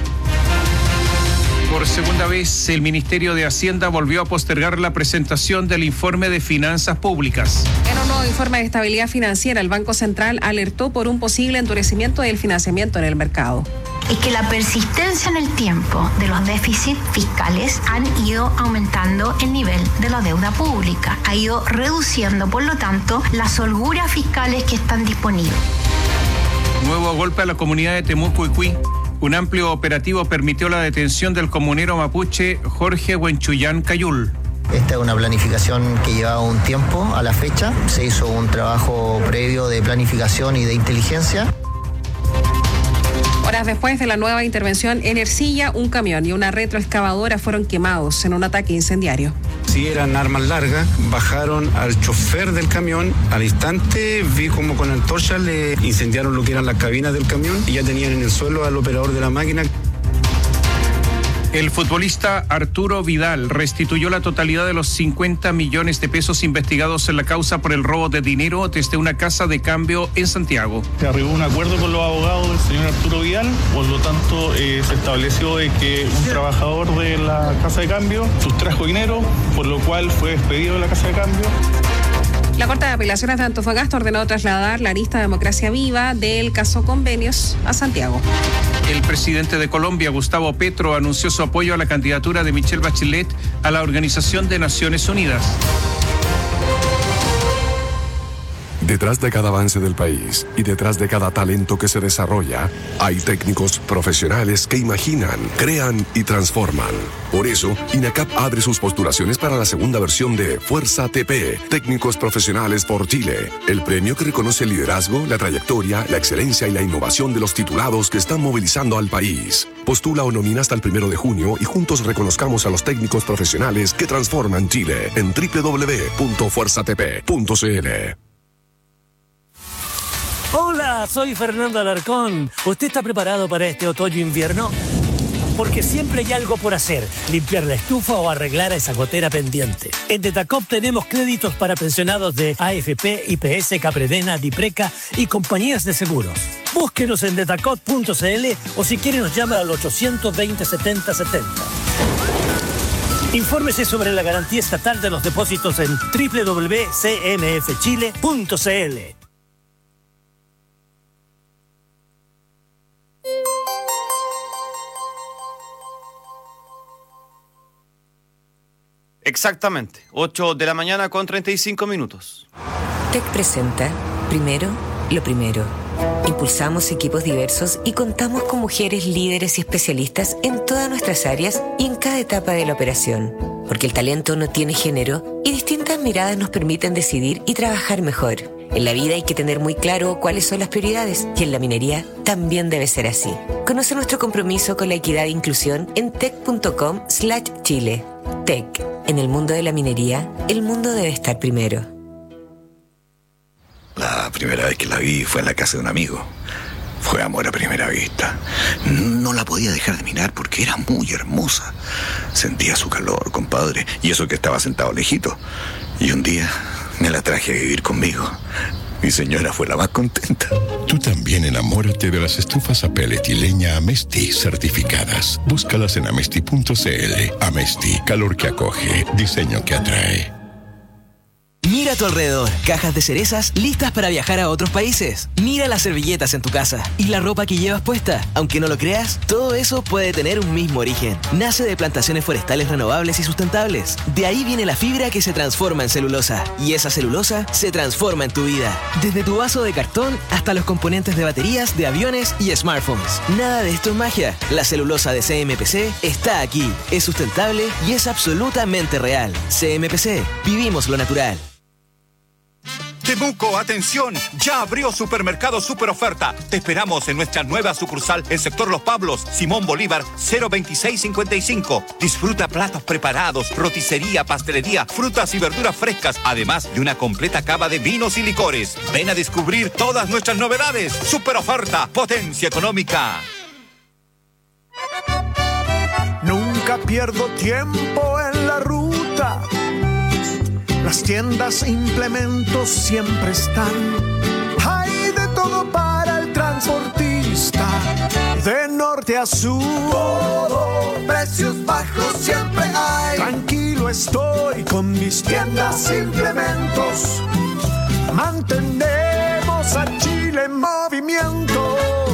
Por segunda vez, el Ministerio de Hacienda volvió a postergar la presentación del informe de finanzas públicas. En un nuevo informe de estabilidad financiera, el Banco Central alertó por un posible endurecimiento del financiamiento en el mercado. Es que la persistencia en el tiempo de los déficits fiscales han ido aumentando el nivel de la deuda pública, ha ido reduciendo, por lo tanto, las holguras fiscales que están disponibles. Nuevo golpe a la comunidad de Temuco y Cuy. Un amplio operativo permitió la detención del comunero mapuche Jorge Huenchuyán Cayul. Esta es una planificación que llevaba un tiempo a la fecha. Se hizo un trabajo previo de planificación y de inteligencia. Horas después de la nueva intervención en Ercilla, un camión y una retroexcavadora fueron quemados en un ataque incendiario. Si eran armas largas, bajaron al chofer del camión. Al instante vi como con antorchas le incendiaron lo que eran las cabinas del camión y ya tenían en el suelo al operador de la máquina. El futbolista Arturo Vidal restituyó la totalidad de los cincuenta millones de pesos investigados en la causa por el robo de dinero desde una casa de cambio en Santiago. Se arribó a un acuerdo con los abogados del señor Arturo Vidal, por lo tanto eh, se estableció de que un trabajador de la casa de cambio sustrajo dinero, por lo cual fue despedido de la casa de cambio. La Corte de Apelaciones de Antofagasta ordenó trasladar la arista Democracia Viva del caso Convenios a Santiago. El presidente de Colombia, Gustavo Petro, anunció su apoyo a la candidatura de Michelle Bachelet a la Organización de Naciones Unidas. Detrás de cada avance del país y detrás de cada talento que se desarrolla, hay técnicos profesionales que imaginan, crean y transforman. Por eso, INACAP abre sus postulaciones para la segunda versión de Fuerza T P, Técnicos Profesionales por Chile, el premio que reconoce el liderazgo, la trayectoria, la excelencia y la innovación de los titulados que están movilizando al país. Postula o nomina hasta el primero de junio y juntos reconozcamos a los técnicos profesionales que transforman Chile en doble u doble u doble u punto fuerza t p punto c l. Hola, soy Fernando Alarcón. ¿Usted está preparado para este otoño-invierno? Porque siempre hay algo por hacer, limpiar la estufa o arreglar esa gotera pendiente. En Detacop tenemos créditos para pensionados de A F P, I P S, Capredena, Dipreca y compañías de seguros. Búsquenos en detacop punto c l o si quiere nos llama al ochocientos veinte, setenta setenta. Infórmese sobre la garantía estatal de los depósitos en doble u doble u doble u punto c m f chile punto c l. Exactamente, ocho de la mañana con treinta y cinco minutos. T E C presenta Primero, lo primero. Impulsamos equipos diversos y contamos con mujeres líderes y especialistas en todas nuestras áreas y en cada etapa de la operación. Porque el talento no tiene género y distintas miradas nos permiten decidir y trabajar mejor. En la vida hay que tener muy claro cuáles son las prioridades y en la minería también debe ser así. Conoce nuestro compromiso con la equidad e inclusión en tec punto com slash chile. T E C. En el mundo de la minería, el mundo debe estar primero. La primera vez que la vi fue en la casa de un amigo. Fue amor a primera vista. No la podía dejar de mirar porque era muy hermosa. Sentía su calor, compadre, y eso que estaba sentado lejito. Y un día me la traje a vivir conmigo. Mi señora fue la más contenta. Tú también enamórate de las estufas a pellet y leña Amesti certificadas. Búscalas en amesti punto c l. Amesti, calor que acoge, diseño que atrae. Mira a tu alrededor, cajas de cerezas listas para viajar a otros países. Mira las servilletas en tu casa y la ropa que llevas puesta. Aunque no lo creas, todo eso puede tener un mismo origen. Nace de plantaciones forestales renovables y sustentables. De ahí viene la fibra que se transforma en celulosa. Y esa celulosa se transforma en tu vida. Desde tu vaso de cartón hasta los componentes de baterías, de aviones y smartphones. Nada de esto es magia. La celulosa de C M P C está aquí. Es sustentable y es absolutamente real. C M P C. Vivimos lo natural. Temuco, atención, ya abrió Supermercado Super Oferta. Te esperamos en nuestra nueva sucursal en sector Los Pablos, Simón Bolívar, cero veintiséis cincuenta y cinco. Disfruta platos preparados, roticería, pastelería, frutas y verduras frescas, además de una completa cava de vinos y licores. Ven a descubrir todas nuestras novedades. Super Oferta, potencia económica. Nunca pierdo tiempo en la ruta. Las tiendas e implementos siempre están. Hay de todo para el transportista. De norte a sur, todo, precios bajos siempre hay. Tranquilo estoy con mis tiendas e implementos. Mantenemos a Chile en movimiento.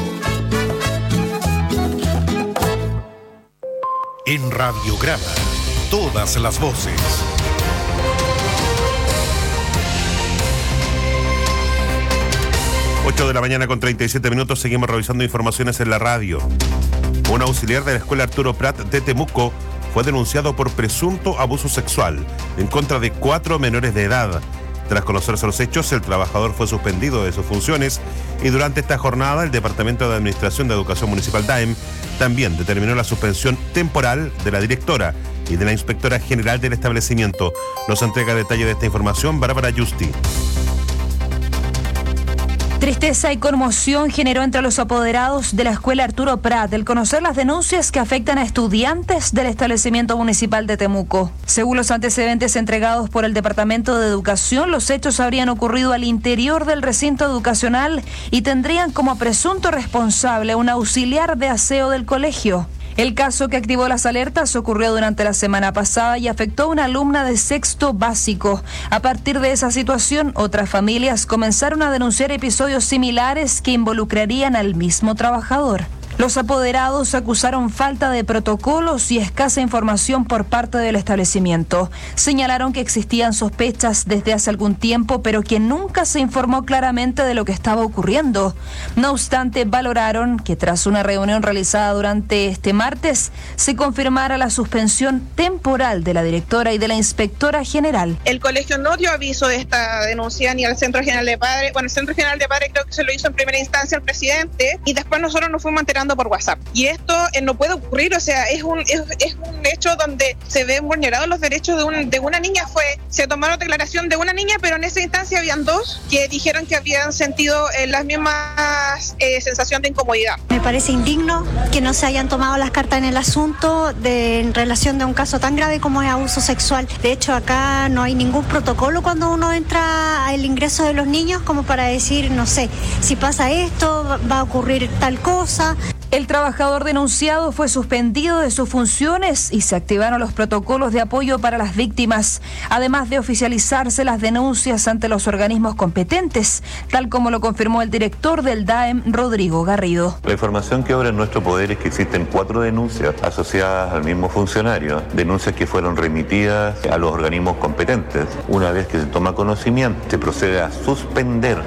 En Radiograma, todas las voces. ocho de la mañana con treinta y siete minutos, seguimos revisando informaciones en la radio. Un auxiliar de la escuela Arturo Prat de Temuco fue denunciado por presunto abuso sexual en contra de cuatro menores de edad. Tras conocerse los hechos, el trabajador fue suspendido de sus funciones y durante esta jornada el Departamento de Administración de Educación Municipal D A E M también determinó la suspensión temporal de la directora y de la inspectora general del establecimiento. Nos entrega detalle de esta información Bárbara Justi. Tristeza y conmoción generó entre los apoderados de la escuela Arturo Prat el conocer las denuncias que afectan a estudiantes del establecimiento municipal de Temuco. Según los antecedentes entregados por el Departamento de Educación, los hechos habrían ocurrido al interior del recinto educacional y tendrían como presunto responsable un auxiliar de aseo del colegio. El caso que activó las alertas ocurrió durante la semana pasada y afectó a una alumna de sexto básico. A partir de esa situación, otras familias comenzaron a denunciar episodios similares que involucrarían al mismo trabajador. Los apoderados acusaron falta de protocolos y escasa información por parte del establecimiento. Señalaron que existían sospechas desde hace algún tiempo, pero que nunca se informó claramente de lo que estaba ocurriendo. No obstante, valoraron que tras una reunión realizada durante este martes, se confirmara la suspensión temporal de la directora y de la inspectora general. El colegio no dio aviso de esta denuncia ni al Centro General de Padres. Bueno, el Centro General de Padres creo que se lo hizo en primera instancia al presidente y después nosotros nos fuimos enterando por WhatsApp. Y esto eh, no puede ocurrir, o sea, es un es, es un hecho donde se ven vulnerados los derechos de, un, de una niña. Fue se tomaron declaración de una niña, pero en esa instancia habían dos que dijeron que habían sentido eh, las mismas eh, sensación de incomodidad. Me parece indigno que no se hayan tomado las cartas en el asunto de, en relación de un caso tan grave como es abuso sexual. De hecho, acá no hay ningún protocolo cuando uno entra al ingreso de los niños como para decir, no sé, si pasa esto, va a ocurrir tal cosa. El trabajador denunciado fue suspendido de sus funciones y se activaron los protocolos de apoyo para las víctimas, además de oficializarse las denuncias ante los organismos competentes, tal como lo confirmó el director del D A E M, Rodrigo Garrido. La información que obra en nuestro poder es que existen cuatro denuncias asociadas al mismo funcionario, denuncias que fueron remitidas a los organismos competentes. Una vez que se toma conocimiento, se procede a suspender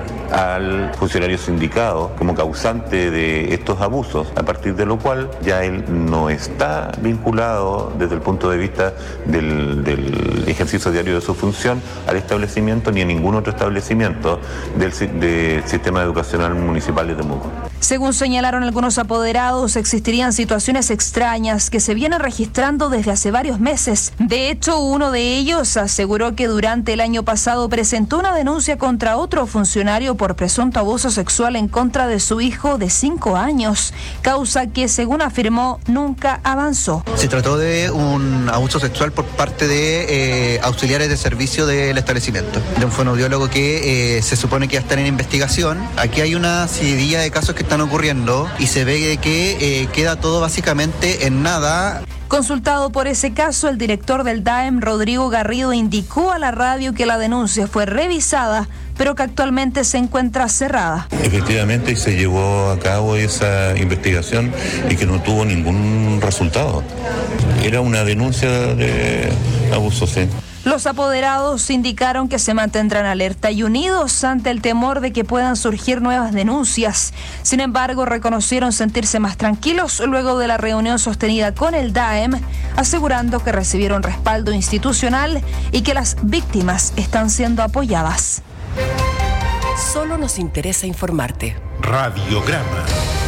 al funcionario sindicado como causante de estos abusos, a partir de lo cual ya él no está vinculado desde el punto de vista del, del ejercicio diario de su función al establecimiento ni a ningún otro establecimiento del, del sistema educacional municipal de Temuco. Según señalaron algunos apoderados, existirían situaciones extrañas que se vienen registrando desde hace varios meses. De hecho, uno de ellos aseguró que durante el año pasado presentó una denuncia contra otro funcionario por presunto abuso sexual en contra de su hijo de cinco años, causa que, según afirmó, nunca avanzó. Se trató de un abuso sexual por parte de eh, auxiliares de servicio del establecimiento, de un fonoaudiólogo que eh, se supone que ya están en investigación. Aquí hay una seguidilla de casos que están ocurriendo y se ve que eh, queda todo básicamente en nada. Consultado por ese caso, el director del D A E M, Rodrigo Garrido, indicó a la radio que la denuncia fue revisada, pero que actualmente se encuentra cerrada. Efectivamente, se llevó a cabo esa investigación y que no tuvo ningún resultado. Era una denuncia de abuso, sí. Los apoderados indicaron que se mantendrán alerta y unidos ante el temor de que puedan surgir nuevas denuncias. Sin embargo, reconocieron sentirse más tranquilos luego de la reunión sostenida con el D A E M, asegurando que recibieron respaldo institucional y que las víctimas están siendo apoyadas. Solo nos interesa informarte. Radiograma.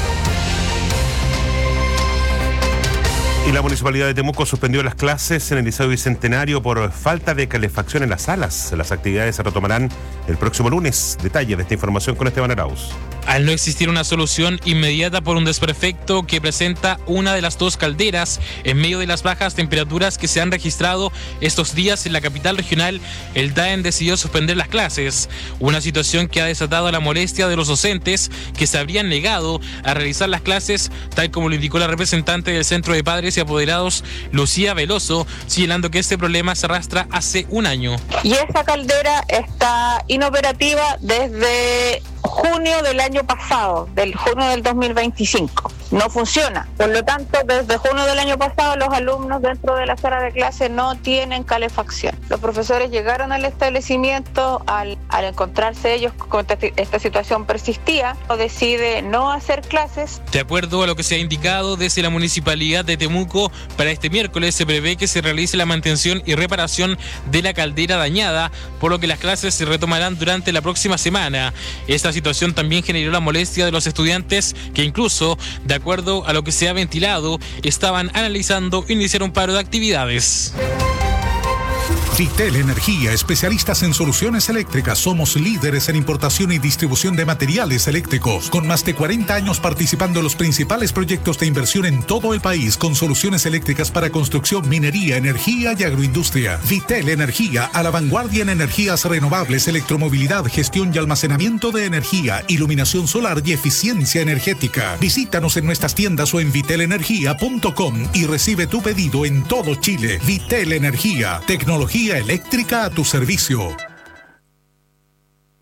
Y la Municipalidad de Temuco suspendió las clases en el Liceo Bicentenario por falta de calefacción en las salas. Las actividades se retomarán el próximo lunes. Detalles de esta información con Esteban Arauz. Al no existir una solución inmediata por un desperfecto que presenta una de las dos calderas, en medio de las bajas temperaturas que se han registrado estos días en la capital regional, el D A E M decidió suspender las clases. Una situación que ha desatado la molestia de los docentes que se habrían negado a realizar las clases, tal como lo indicó la representante del Centro de Padres y Apoderados, Lucía Veloso, señalando que este problema se arrastra hace un año. Y esa caldera está inoperativa desde junio del año pasado, del junio del dos mil veinticinco. No funciona. Por lo tanto, desde junio del año pasado, los alumnos dentro de la sala de clase no tienen calefacción. Los profesores llegaron al establecimiento, al, al encontrarse ellos con esta situación persistía, decide no hacer clases. De acuerdo a lo que se ha indicado desde la Municipalidad de Temuco, para este miércoles se prevé que se realice la mantención y reparación de la caldera dañada, por lo que las clases se retomarán durante la próxima semana. Esta situación también generó la molestia de los estudiantes que incluso, de acuerdo a lo que se ha ventilado, estaban analizando iniciar un paro de actividades. Vitel Energía, especialistas en soluciones eléctricas. Somos líderes en importación y distribución de materiales eléctricos. Con más de cuarenta años participando en los principales proyectos de inversión en todo el país, con soluciones eléctricas para construcción, minería, energía y agroindustria. Vitel Energía, a la vanguardia en energías renovables, electromovilidad, gestión y almacenamiento de energía, iluminación solar y eficiencia energética. Visítanos en nuestras tiendas o en vitel energía punto com y recibe tu pedido en todo Chile. Vitel Energía, tecnología eléctrica a tu servicio.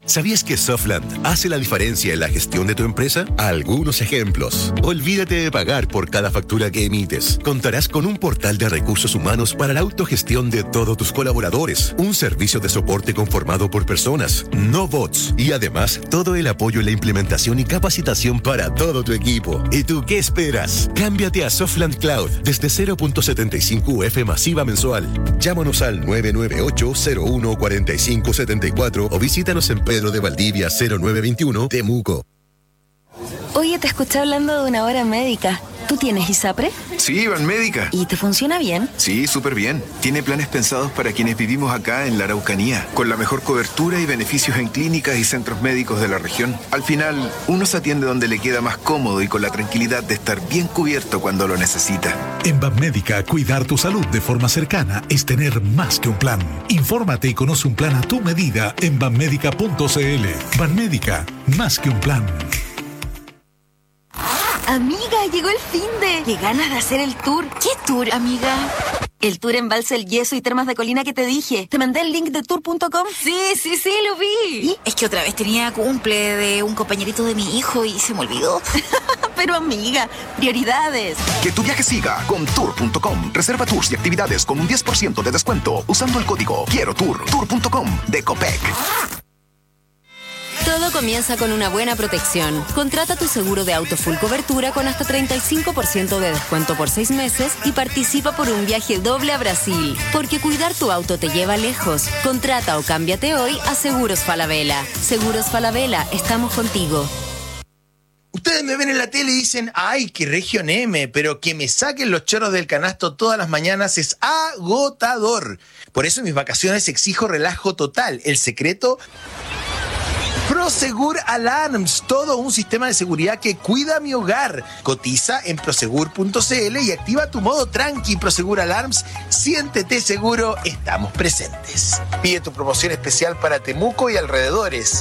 ¿Sabías que Softland hace la diferencia en la gestión de tu empresa? Algunos ejemplos. Olvídate de pagar por cada factura que emites. Contarás con un portal de recursos humanos para la autogestión de todos tus colaboradores. Un servicio de soporte conformado por personas, no bots. Y además, todo el apoyo en la implementación y capacitación para todo tu equipo. ¿Y tú qué esperas? Cámbiate a Softland Cloud desde cero punto setenta y cinco U F masiva mensual. Llámanos al nueve nueve ocho, cero uno, cuatro cinco siete cuatro o visítanos en Pedro de Valdivia cero nueve veintiuno, Temuco. Oye, te escuché hablando de una hora médica. ¿Tú tienes ISAPRE? Sí, Banmédica. ¿Y te funciona bien? Sí, súper bien. Tiene planes pensados para quienes vivimos acá en la Araucanía, con la mejor cobertura y beneficios en clínicas y centros médicos de la región. Al final, uno se atiende donde le queda más cómodo y con la tranquilidad de estar bien cubierto cuando lo necesita. En Banmédica, cuidar tu salud de forma cercana es tener más que un plan. Infórmate y conoce un plan a tu medida en banmédica punto c l. Banmédica, más que un plan. Amiga, llegó el finde. Qué ganas de hacer el tour. ¿Qué tour, amiga? El tour Embalse El Yeso y Termas de Colina que te dije. ¿Te mandé el link de tour punto com? Sí, sí, sí, lo vi. Es que otra vez tenía cumple de un compañerito de mi hijo y se me olvidó. Pero amiga, prioridades. Que tu viaje siga con tour punto com. Reserva tours y actividades con un diez por ciento de descuento usando el código Quiero Tour. tour punto com de Copec. Todo comienza con una buena protección. Contrata tu seguro de auto full cobertura con hasta treinta y cinco por ciento de descuento por seis meses y participa por un viaje doble a Brasil. Porque cuidar tu auto te lleva lejos. Contrata o cámbiate hoy a Seguros Falabella. Seguros Falabella, estamos contigo. Ustedes me ven en la tele y dicen, ay, qué región M, pero que me saquen los choros del canasto todas las mañanas es agotador. Por eso en mis vacaciones exijo relajo total. El secreto... Prosegur Alarms, todo un sistema de seguridad que cuida mi hogar. Cotiza en prosegur punto c l y activa tu modo tranqui. Prosegur Alarms, siéntete seguro, estamos presentes. Pide tu promoción especial para Temuco y alrededores.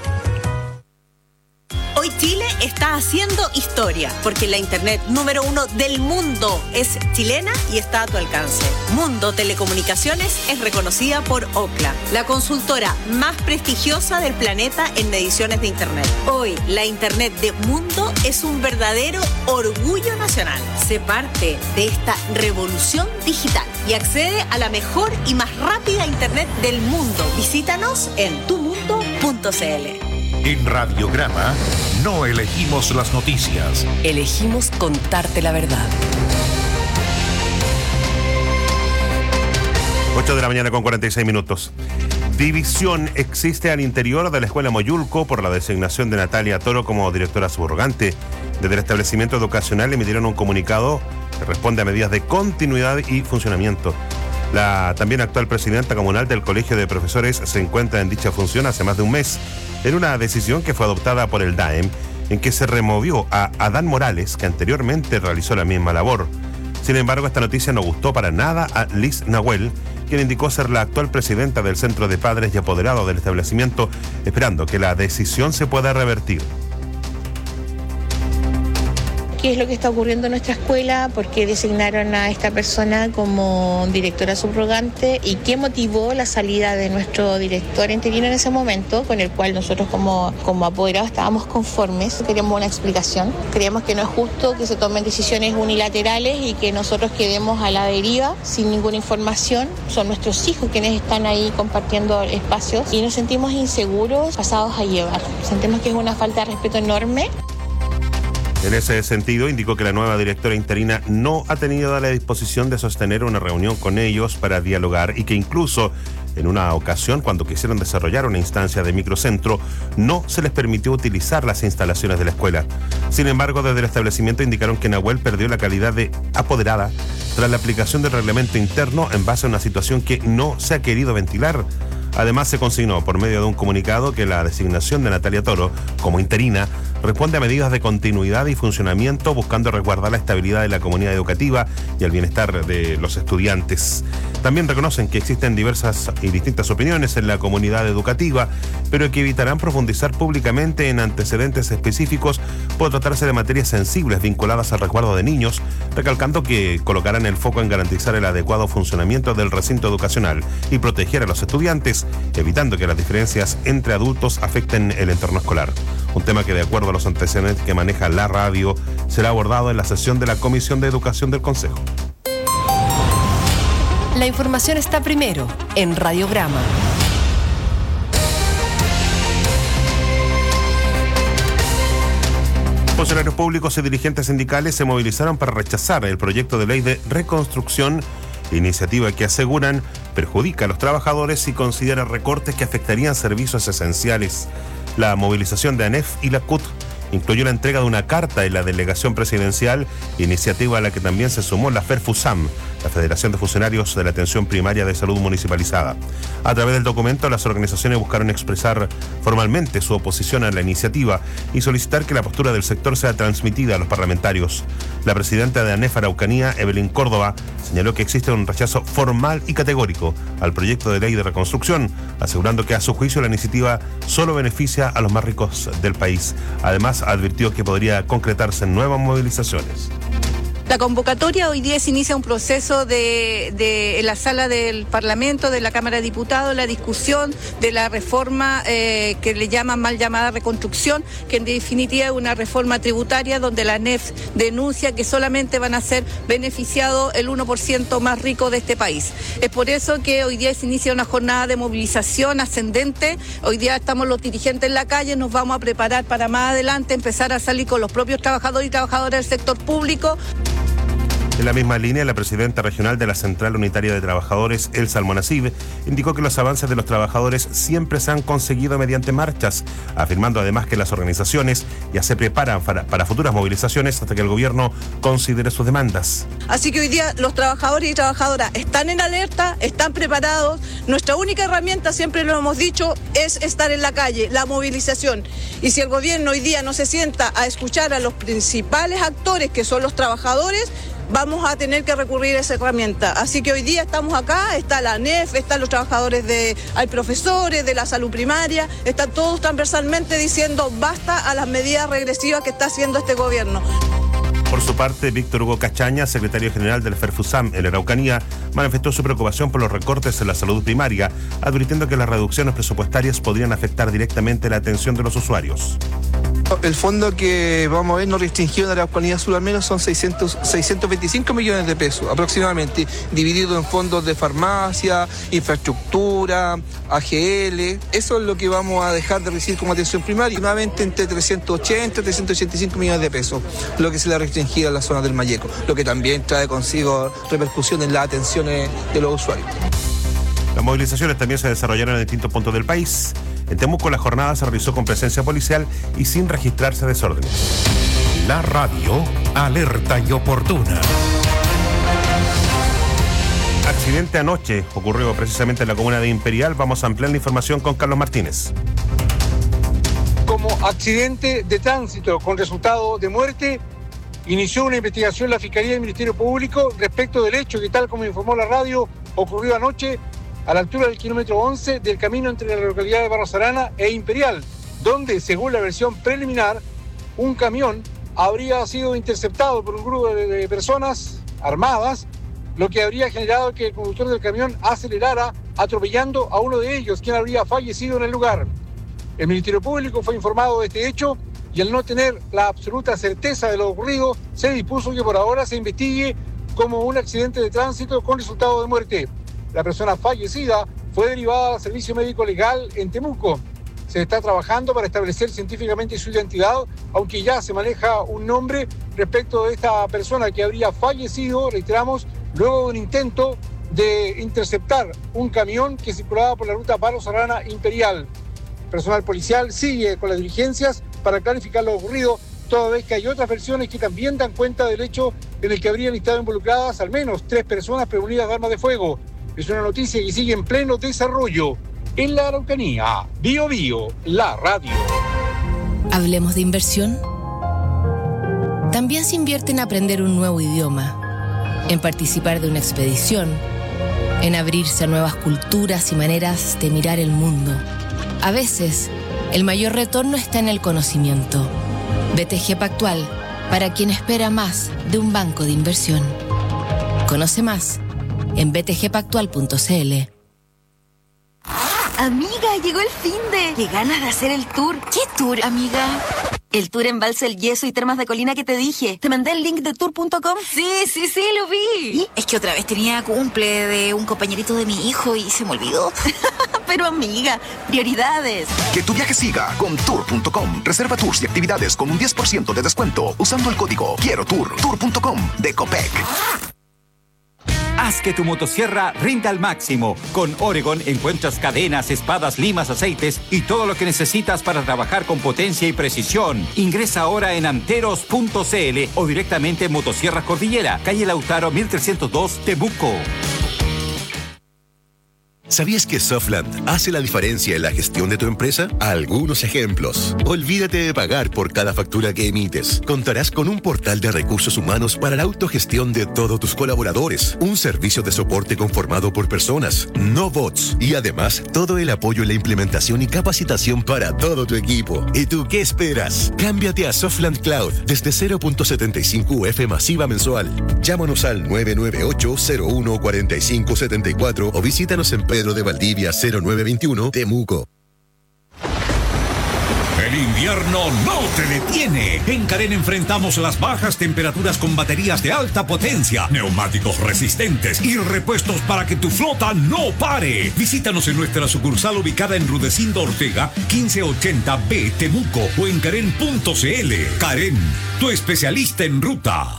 Hoy Chile está haciendo historia, porque la internet número uno del mundo es chilena y está a tu alcance. Mundo Telecomunicaciones es reconocida por Ookla, la consultora más prestigiosa del planeta en mediciones de internet. Hoy, la internet de Mundo es un verdadero orgullo nacional. Sé parte de esta revolución digital y accede a la mejor y más rápida internet del mundo. Visítanos en tu mundo punto c l. En Radiograma no elegimos las noticias. Elegimos contarte la verdad. ocho de la mañana con cuarenta y seis minutos. División existe al interior de la Escuela Moyulco por la designación de Natalia Toro como directora subrogante. Desde el establecimiento educacional emitieron un comunicado que responde a medidas de continuidad y funcionamiento. La también actual presidenta comunal del Colegio de Profesores se encuentra en dicha función hace más de un mes, en una decisión que fue adoptada por el D A E M, en que se removió a Adán Morales, que anteriormente realizó la misma labor. Sin embargo, esta noticia no gustó para nada a Liz Nahuel, quien indicó ser la actual presidenta del Centro de Padres y Apoderados del establecimiento, esperando que la decisión se pueda revertir. ¿Qué es lo que está ocurriendo en nuestra escuela? ¿Por qué designaron a esta persona como directora subrogante? ¿Y qué motivó la salida de nuestro director interino en ese momento, con el cual nosotros como, como apoderados estábamos conformes? Queríamos una explicación. Creemos que no es justo que se tomen decisiones unilaterales y que nosotros quedemos a la deriva sin ninguna información. Son nuestros hijos quienes están ahí compartiendo espacios y nos sentimos inseguros, pasados a llevar. Sentimos que es una falta de respeto enorme. En ese sentido, indicó que la nueva directora interina no ha tenido la disposición de sostener una reunión con ellos para dialogar y que incluso en una ocasión, cuando quisieron desarrollar una instancia de microcentro, no se les permitió utilizar las instalaciones de la escuela. Sin embargo, desde el establecimiento indicaron que Nahuel perdió la calidad de apoderada tras la aplicación del reglamento interno en base a una situación que no se ha querido ventilar. Además, se consignó por medio de un comunicado que la designación de Natalia Toro como interina responde a medidas de continuidad y funcionamiento buscando resguardar la estabilidad de la comunidad educativa y el bienestar de los estudiantes. También reconocen que existen diversas y distintas opiniones en la comunidad educativa, pero que evitarán profundizar públicamente en antecedentes específicos por tratarse de materias sensibles vinculadas al resguardo de niños, recalcando que colocarán el foco en garantizar el adecuado funcionamiento del recinto educacional y proteger a los estudiantes, evitando que las diferencias entre adultos afecten el entorno escolar. Un tema que, de acuerdo a los antecedentes que maneja la radio, será abordado en la sesión de la Comisión de Educación del Consejo. La información está primero en Radiograma. Funcionarios públicos y dirigentes sindicales se movilizaron para rechazar el proyecto de ley de reconstrucción, iniciativa que aseguran perjudica a los trabajadores y considera recortes que afectarían servicios esenciales. La movilización de ANEF y la C U T incluyó la entrega de una carta en la delegación presidencial, iniciativa a la que también se sumó la FERFUSAM, la Federación de Funcionarios de la Atención Primaria de Salud Municipalizada. A través del documento, las organizaciones buscaron expresar formalmente su oposición a la iniciativa y solicitar que la postura del sector sea transmitida a los parlamentarios. La presidenta de ANEF Araucanía, Evelyn Córdoba, señaló que existe un rechazo formal y categórico al proyecto de ley de reconstrucción, asegurando que a su juicio la iniciativa solo beneficia a los más ricos del país. Además, advirtió que podría concretarse en nuevas movilizaciones. La convocatoria hoy día se inicia un proceso de, de en la sala del Parlamento, de la Cámara de Diputados, la discusión de la reforma eh, que le llaman mal llamada reconstrucción, que en definitiva es una reforma tributaria donde la ANEF denuncia que solamente van a ser beneficiados el uno por ciento más rico de este país. Es por eso que hoy día se inicia una jornada de movilización ascendente. Hoy día estamos los dirigentes en la calle, nos vamos a preparar para más adelante empezar a salir con los propios trabajadores y trabajadoras del sector público. En la misma línea, la presidenta regional de la Central Unitaria de Trabajadores, Elsa Almonacid, indicó que los avances de los trabajadores siempre se han conseguido mediante marchas, afirmando además que las organizaciones ya se preparan para, para futuras movilizaciones hasta que el gobierno considere sus demandas. Así que hoy día los trabajadores y trabajadoras están en alerta, están preparados. Nuestra única herramienta, siempre lo hemos dicho, es estar en la calle, la movilización. Y si el gobierno hoy día no se sienta a escuchar a los principales actores, que son los trabajadores, vamos a tener que recurrir a esa herramienta. Así que hoy día estamos acá, está la ANEF, están los trabajadores de, hay profesores de la salud primaria, están todos transversalmente diciendo basta a las medidas regresivas que está haciendo este gobierno. Por su parte, Víctor Hugo Cachaña, secretario general del FERFUSAM en la Araucanía, manifestó su preocupación por los recortes en la salud primaria, advirtiendo que las reducciones presupuestarias podrían afectar directamente la atención de los usuarios. El fondo que vamos a ver no restringido en la Araucanía Sur al menos son seiscientos, seiscientos veinticinco millones de pesos aproximadamente, dividido en fondos de farmacia, infraestructura, A G L. Eso es lo que vamos a dejar de recibir como atención primaria, nuevamente entre trescientos ochenta y trescientos ochenta y cinco millones de pesos, lo que se le ha restringido en la zona del Mayeco, lo que también trae consigo repercusión en las atenciones de los usuarios. Las movilizaciones también se desarrollaron en distintos puntos del país. En Temuco la jornada se realizó con presencia policial y sin registrarse desórdenes. La radio, alerta y oportuna. Accidente anoche ocurrió precisamente en la comuna de Imperial. Vamos a ampliar la información con Carlos Martínez. Como accidente de tránsito con resultado de muerte, inició una investigación la Fiscalía del Ministerio Público respecto del hecho que, tal como informó la radio, ocurrió anoche a la altura del kilómetro once del camino entre la localidad de Barros Arana e Imperial, donde, según la versión preliminar, un camión habría sido interceptado por un grupo de personas armadas, lo que habría generado que el conductor del camión acelerara, atropellando a uno de ellos, quien habría fallecido en el lugar. El Ministerio Público fue informado de este hecho y, al no tener la absoluta certeza de lo ocurrido, se dispuso que por ahora se investigue como un accidente de tránsito con resultado de muerte. La persona fallecida fue derivada al servicio médico legal en Temuco. Se está trabajando para establecer científicamente su identidad, aunque ya se maneja un nombre respecto de esta persona que habría fallecido, reiteramos, luego de un intento de interceptar un camión que circulaba por la ruta Barros Arana Imperial. Personal policial sigue con las diligencias para clarificar lo ocurrido, toda vez que hay otras versiones que también dan cuenta del hecho en el que habrían estado involucradas al menos tres personas prevenidas de armas de fuego. Es una noticia que sigue en pleno desarrollo en la Araucanía. Bio Bio, la radio. Hablemos de inversión. También se invierte en aprender un nuevo idioma, en participar de una expedición, en abrirse a nuevas culturas y maneras de mirar el mundo. A veces, el mayor retorno está en el conocimiento. B T G Pactual, para quien espera más de un banco de inversión. Conoce más en b t g pactual punto c l. Amiga, llegó el finde. Qué ganas de hacer el tour. ¿Qué tour, amiga? El tour Embalse El Yeso y Termas de Colina que te dije. ¿Te mandé el link de tour punto com? Sí, sí, sí, lo vi. Es que otra vez tenía cumple de un compañerito de mi hijo y se me olvidó. Pero amiga, prioridades. Que tu viaje siga con tour punto com. Reserva tours y actividades con un diez por ciento de descuento usando el código Quiero Tour. tour punto com de Copec. Haz que tu motosierra rinda al máximo. Con Oregon encuentras cadenas, espadas, limas, aceites y todo lo que necesitas para trabajar con potencia y precisión. Ingresa ahora en anteros punto c l o directamente en Motosierras Cordillera, calle Lautaro mil trescientos dos, Temuco. ¿Sabías que Softland hace la diferencia en la gestión de tu empresa? Algunos ejemplos. Olvídate de pagar por cada factura que emites. Contarás con un portal de recursos humanos para la autogestión de todos tus colaboradores. Un servicio de soporte conformado por personas, no bots. Y además, todo el apoyo en la implementación y capacitación para todo tu equipo. ¿Y tú qué esperas? Cámbiate a Softland Cloud desde cero punto setenta y cinco U F masiva mensual. Llámanos al nueve nueve ocho, cero uno, cuatro cinco siete cuatro o visítanos en Pedro de Valdivia cero nueve veintiuno, Temuco. El invierno no te detiene. En Carén enfrentamos las bajas temperaturas con baterías de alta potencia, neumáticos resistentes y repuestos para que tu flota no pare. Visítanos en nuestra sucursal ubicada en Rudecindo Ortega, quince ochenta B, Temuco o en carén punto c l. Carén, tu especialista en ruta.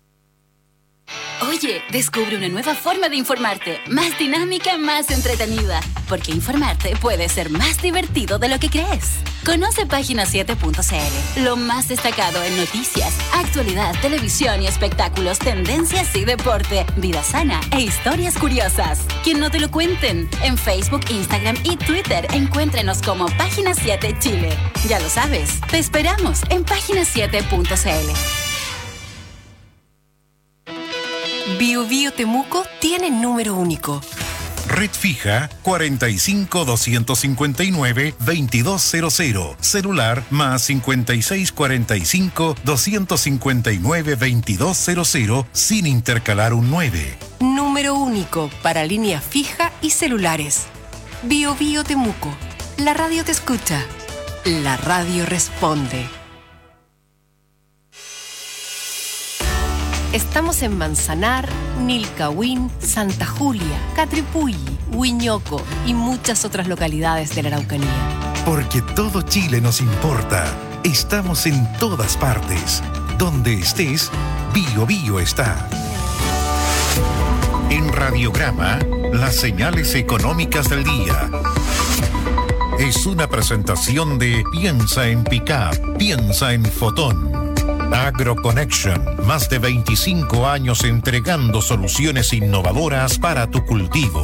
Oye, descubre una nueva forma de informarte, más dinámica, más entretenida, porque informarte puede ser más divertido de lo que crees. Conoce página siete punto c l, lo más destacado en noticias, actualidad, televisión y espectáculos, tendencias y deporte, vida sana e historias curiosas. Que no te lo cuenten. En Facebook, Instagram y Twitter, encuéntrenos como Página siete Chile. Ya lo sabes, te esperamos en página siete punto c l. Bio Bio Temuco tiene número único. Red fija cuarenta y cinco, doscientos cincuenta y nueve, veintidós cero cero. Celular más cincuenta y seis, cuarenta y cinco, doscientos cincuenta y nueve, veintidós cero cero sin intercalar un nueve. Número único para línea fija y celulares. Bio Bio Temuco. La radio te escucha. La radio responde. Estamos en Manzanar, Nilcahuín, Santa Julia, Catripulli, Huiñoco y muchas otras localidades de la Araucanía. Porque todo Chile nos importa. Estamos en todas partes. Donde estés, Bio Bio está. En Radiograma, las señales económicas del día. Es una presentación de Piensa en Pickup, piensa en Fotón. AgroConnection, más de veinticinco años entregando soluciones innovadoras para tu cultivo.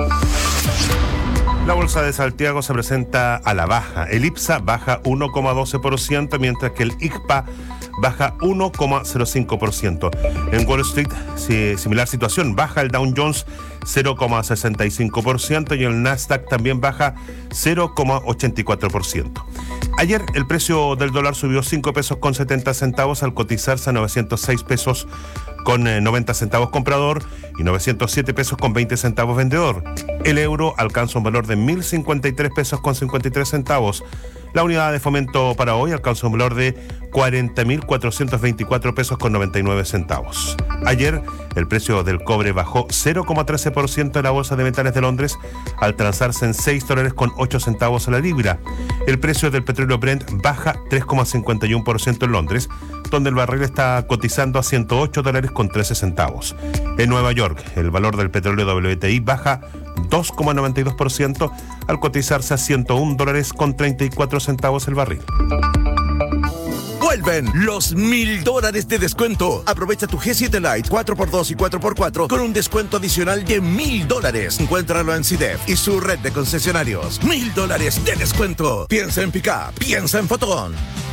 La bolsa de Santiago se presenta a la baja. El IPSA baja uno coma doce por ciento, mientras que el I C P A baja uno coma cero cinco por ciento. En Wall Street, similar situación, baja el Dow Jones cero coma sesenta y cinco por ciento y el Nasdaq también baja cero coma ochenta y cuatro por ciento. Ayer el precio del dólar subió cinco pesos con setenta centavos al cotizarse a novecientos seis pesos con noventa centavos comprador y novecientos siete pesos con veinte centavos vendedor. El euro alcanza un valor de mil cincuenta y tres pesos con cincuenta y tres centavos. La unidad de fomento para hoy alcanza un valor de cuarenta mil cuatrocientos veinticuatro pesos con noventa y nueve centavos. Ayer el precio del cobre bajó cero coma trece por ciento en la bolsa de metales de Londres al transarse en seis dólares con ocho centavos a la libra. El precio del petróleo Brent baja tres coma cincuenta y uno por ciento en Londres, donde el barril está cotizando a ciento ocho dólares con trece centavos. En Nueva York, el valor del petróleo W T I baja dos coma noventa y dos por ciento al cotizarse a ciento un dólares con treinta y cuatro centavos el barril. Vuelven los mil dólares de descuento. Aprovecha tu G siete Lite cuatro por dos y cuatro por cuatro con un descuento adicional de mil dólares. Encuéntralo en C I D E F y su red de concesionarios. Mil dólares de descuento. Piensa en Pickup, piensa en Fotón.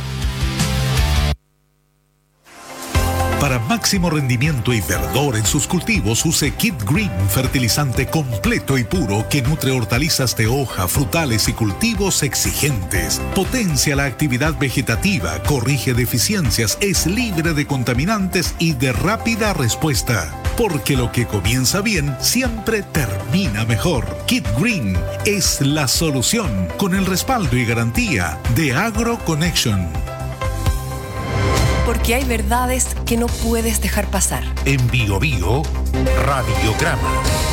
Para máximo rendimiento y verdor en sus cultivos, use Kit Green, fertilizante completo y puro que nutre hortalizas de hoja, frutales y cultivos exigentes. Potencia la actividad vegetativa, corrige deficiencias, es libre de contaminantes y de rápida respuesta. Porque lo que comienza bien siempre termina mejor. Kit Green es la solución con el respaldo y garantía de AgroConnection. Porque hay verdades que no puedes dejar pasar. En Bio Bio, Radiograma.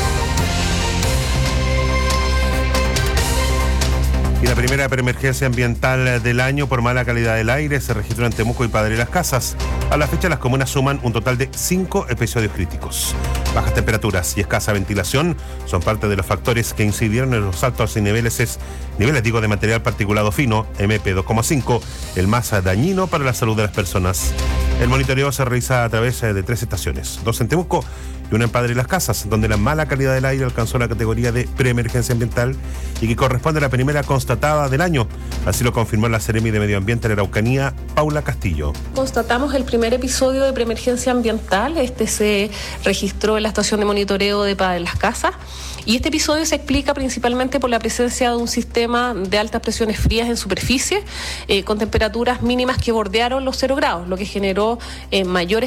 Y la primera preemergencia ambiental del año por mala calidad del aire se registró en Temuco y Padre Las Casas. A la fecha, las comunas suman un total de cinco episodios críticos. Bajas temperaturas y escasa ventilación son parte de los factores que incidieron en los altos niveles, niveles digo, de material particulado fino, M P dos coma cinco, el más dañino para la salud de las personas. El monitoreo se realiza a través de tres estaciones, dos en Temuco y una en Padre Las Casas, donde la mala calidad del aire alcanzó la categoría de preemergencia ambiental y que corresponde a la primera constatada del año. Así lo confirmó la Seremi de Medio Ambiente de la Araucanía, Paula Castillo. Constatamos el primer episodio de preemergencia ambiental. Este se registró en la estación de monitoreo de Padre Las Casas. Y este episodio se explica principalmente por la presencia de un sistema de altas presiones frías en superficie, eh, con temperaturas mínimas que bordearon los cero grados, lo que generó eh, mayores